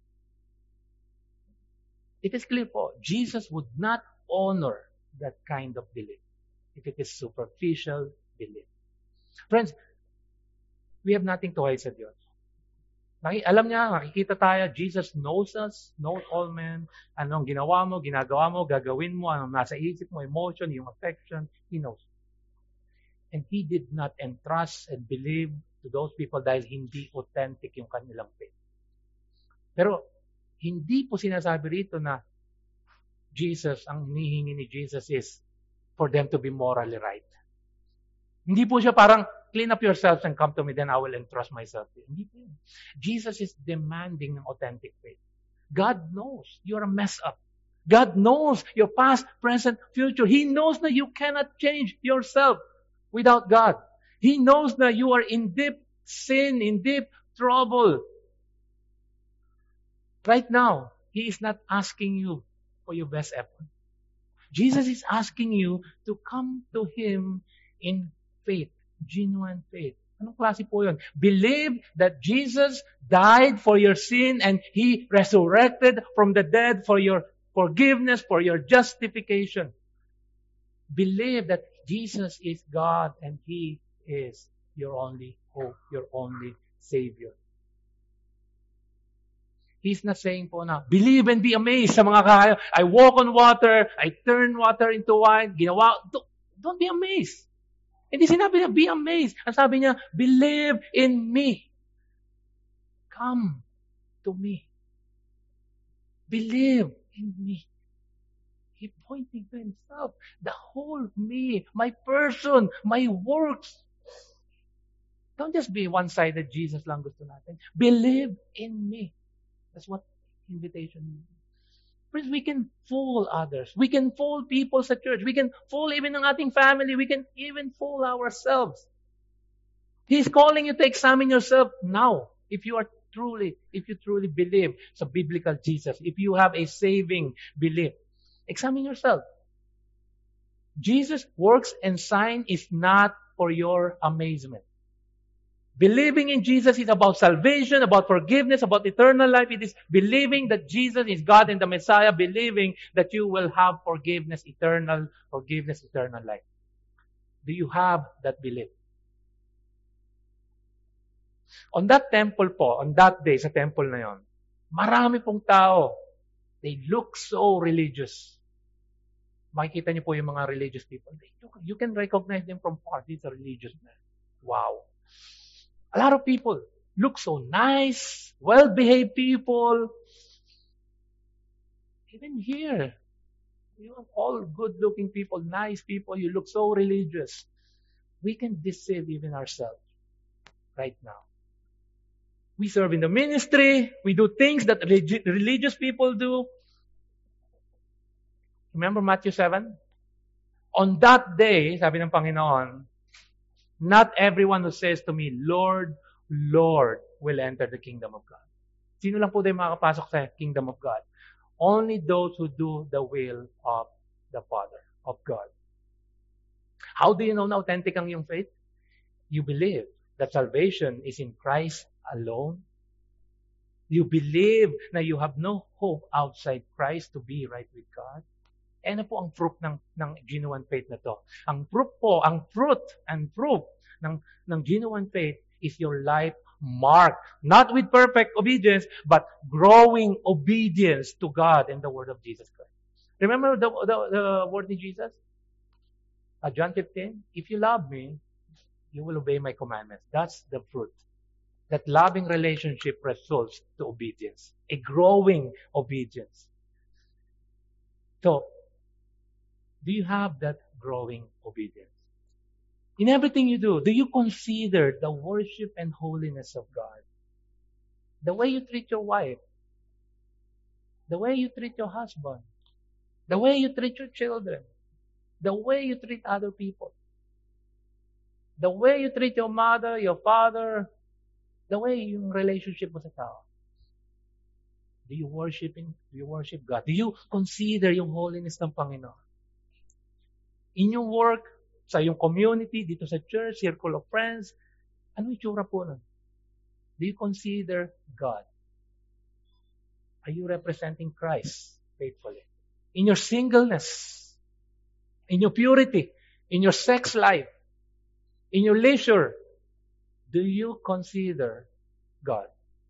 It is clear po, Jesus would not honor that kind of belief if it is superficial belief. Friends, we have nothing to hide sa Diyos. Alam niya, makikita tayo, Jesus knows us, knows all men. Anong ginawa mo, ginagawa mo, gagawin mo, anong nasa isip mo, emotion, yung affection, He knows. And He did not entrust and believe to those people dahil hindi authentic yung kanilang faith. Pero, hindi po sinasabi rito na Jesus, ang hinihingi ni Jesus is for them to be morally right. Hindi po siya parang, clean up yourselves and come to me, then I will entrust myself to you. Hindi po yun. Jesus is demanding ng authentic faith. God knows you're a mess up. God knows your past, present, future. He knows that you cannot change yourself without God. He knows that you are in deep sin, in deep trouble. Right now, He is not asking you for your best effort. Jesus is asking you to come to Him in faith, genuine faith. Anong klase po yun? Believe that Jesus died for your sin and He resurrected from the dead for your forgiveness, for your justification. Believe that Jesus is God and He is your only hope, your only Savior. He's not saying po na, believe and be amazed sa mga kaya. I walk on water, I turn water into wine, ginawa. Don't, don't be amazed. Hindi sinabi niya, be amazed. Ang sabi niya, believe in me. Come to me. Believe in me. He pointing to Himself. The whole me, my person, my works. Don't just be one-sided, Jesus lang gusto natin. Believe in me. That's what invitation means. Friends, we can fool others. We can fool people sa church. We can fool even ang ating family. We can even fool ourselves. He's calling you to examine yourself now. If you are truly, if you truly believe sa biblical Jesus, if you have a saving belief, examine yourself. Jesus' works and sign is not for your amazement. Believing in Jesus is about salvation, about forgiveness, about eternal life. It is believing that Jesus is God and the Messiah, believing that you will have forgiveness, eternal forgiveness, eternal life. Do you have that belief? On that temple po, on that day sa temple na yon, marami pong tao. They look so religious. Makikita niyo po yung mga religious people. You can recognize them from far. These are religious men. Wow. A lot of people look so nice, well-behaved people. Even here, you have all good-looking people, nice people. You look so religious. We can deceive even ourselves right now. We serve in the ministry. We do things that relig- religious people do. Remember Matthew seven? On that day, sabi ng Panginoon, not everyone who says to me, Lord, Lord, will enter the kingdom of God. Sino lang po tayo makakapasok sa kingdom of God? Only those who do the will of the Father, of God. How do you know na authentic ang iyong faith? You believe that salvation is in Christ alone. You believe na you have no hope outside Christ to be right with God. Eh, ano po ang proof ng, ng genuine faith na to? Ang proof po, ang fruit and proof ng, ng genuine faith is your life marked, not with perfect obedience, but growing obedience to God and the word of Jesus Christ. Remember the, the, the word of Jesus? Uh, John fifteen, if you love me, you will obey my commandments. That's the fruit. That loving relationship results to obedience. A growing obedience. So, do you have that growing obedience? In everything you do, do you consider the worship and holiness of God? The way you treat your wife, the way you treat your husband, the way you treat your children, the way you treat other people, the way you treat your mother, your father, the way yung relationship mo sa tao. Do you worship in, do you worship God? Do you consider yung holiness ng Panginoon? In your work, sa iyong community, dito sa church, circle of friends, ano yung itsura po nun? Do you consider God? Are you representing Christ faithfully? In your singleness, in your purity, in your sex life, in your leisure, do you consider God?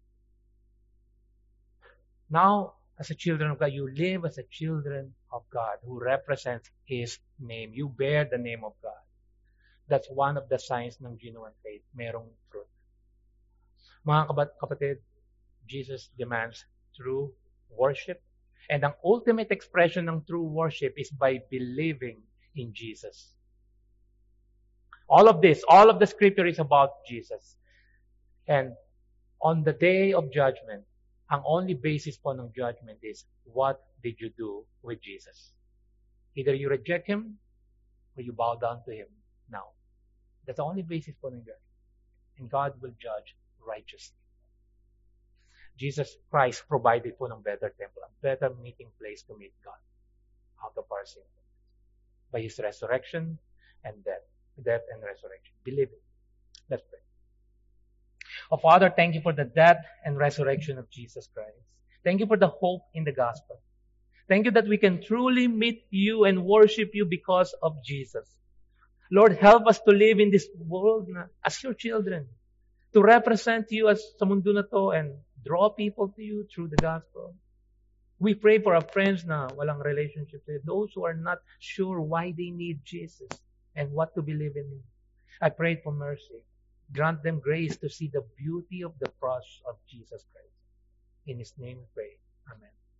Now, as a children of God, you live as a children of God who represents His name. You bear the name of God. That's one of the signs ng genuine faith. Merong fruit. Mga kapatid, Jesus demands true worship. And ang ultimate expression ng true worship is by believing in Jesus. All of this, all of the scripture is about Jesus. And on the day of judgment, ang only basis po ng judgment is, what did you do with Jesus? Either you reject Him, or you bow down to Him now. That's the only basis po ng judgment. And God will judge righteously. Jesus Christ provided po ng better temple, a better meeting place to meet God out of our sin. by His resurrection and death. Death and resurrection. Believe it. Let's pray. Oh, Father, thank you for the death and resurrection of Jesus Christ. Thank you for the hope in the gospel. Thank you that we can truly meet you and worship you because of Jesus. Lord, help us to live in this world na, as your children, to represent you as sa mundo na to and draw people to you through the gospel. We pray for our friends na walang relationship with those who are not sure why they need Jesus and what to believe in Him. I pray for mercy. Grant them grace to see the beauty of the cross of Jesus Christ. In His name we pray. Amen.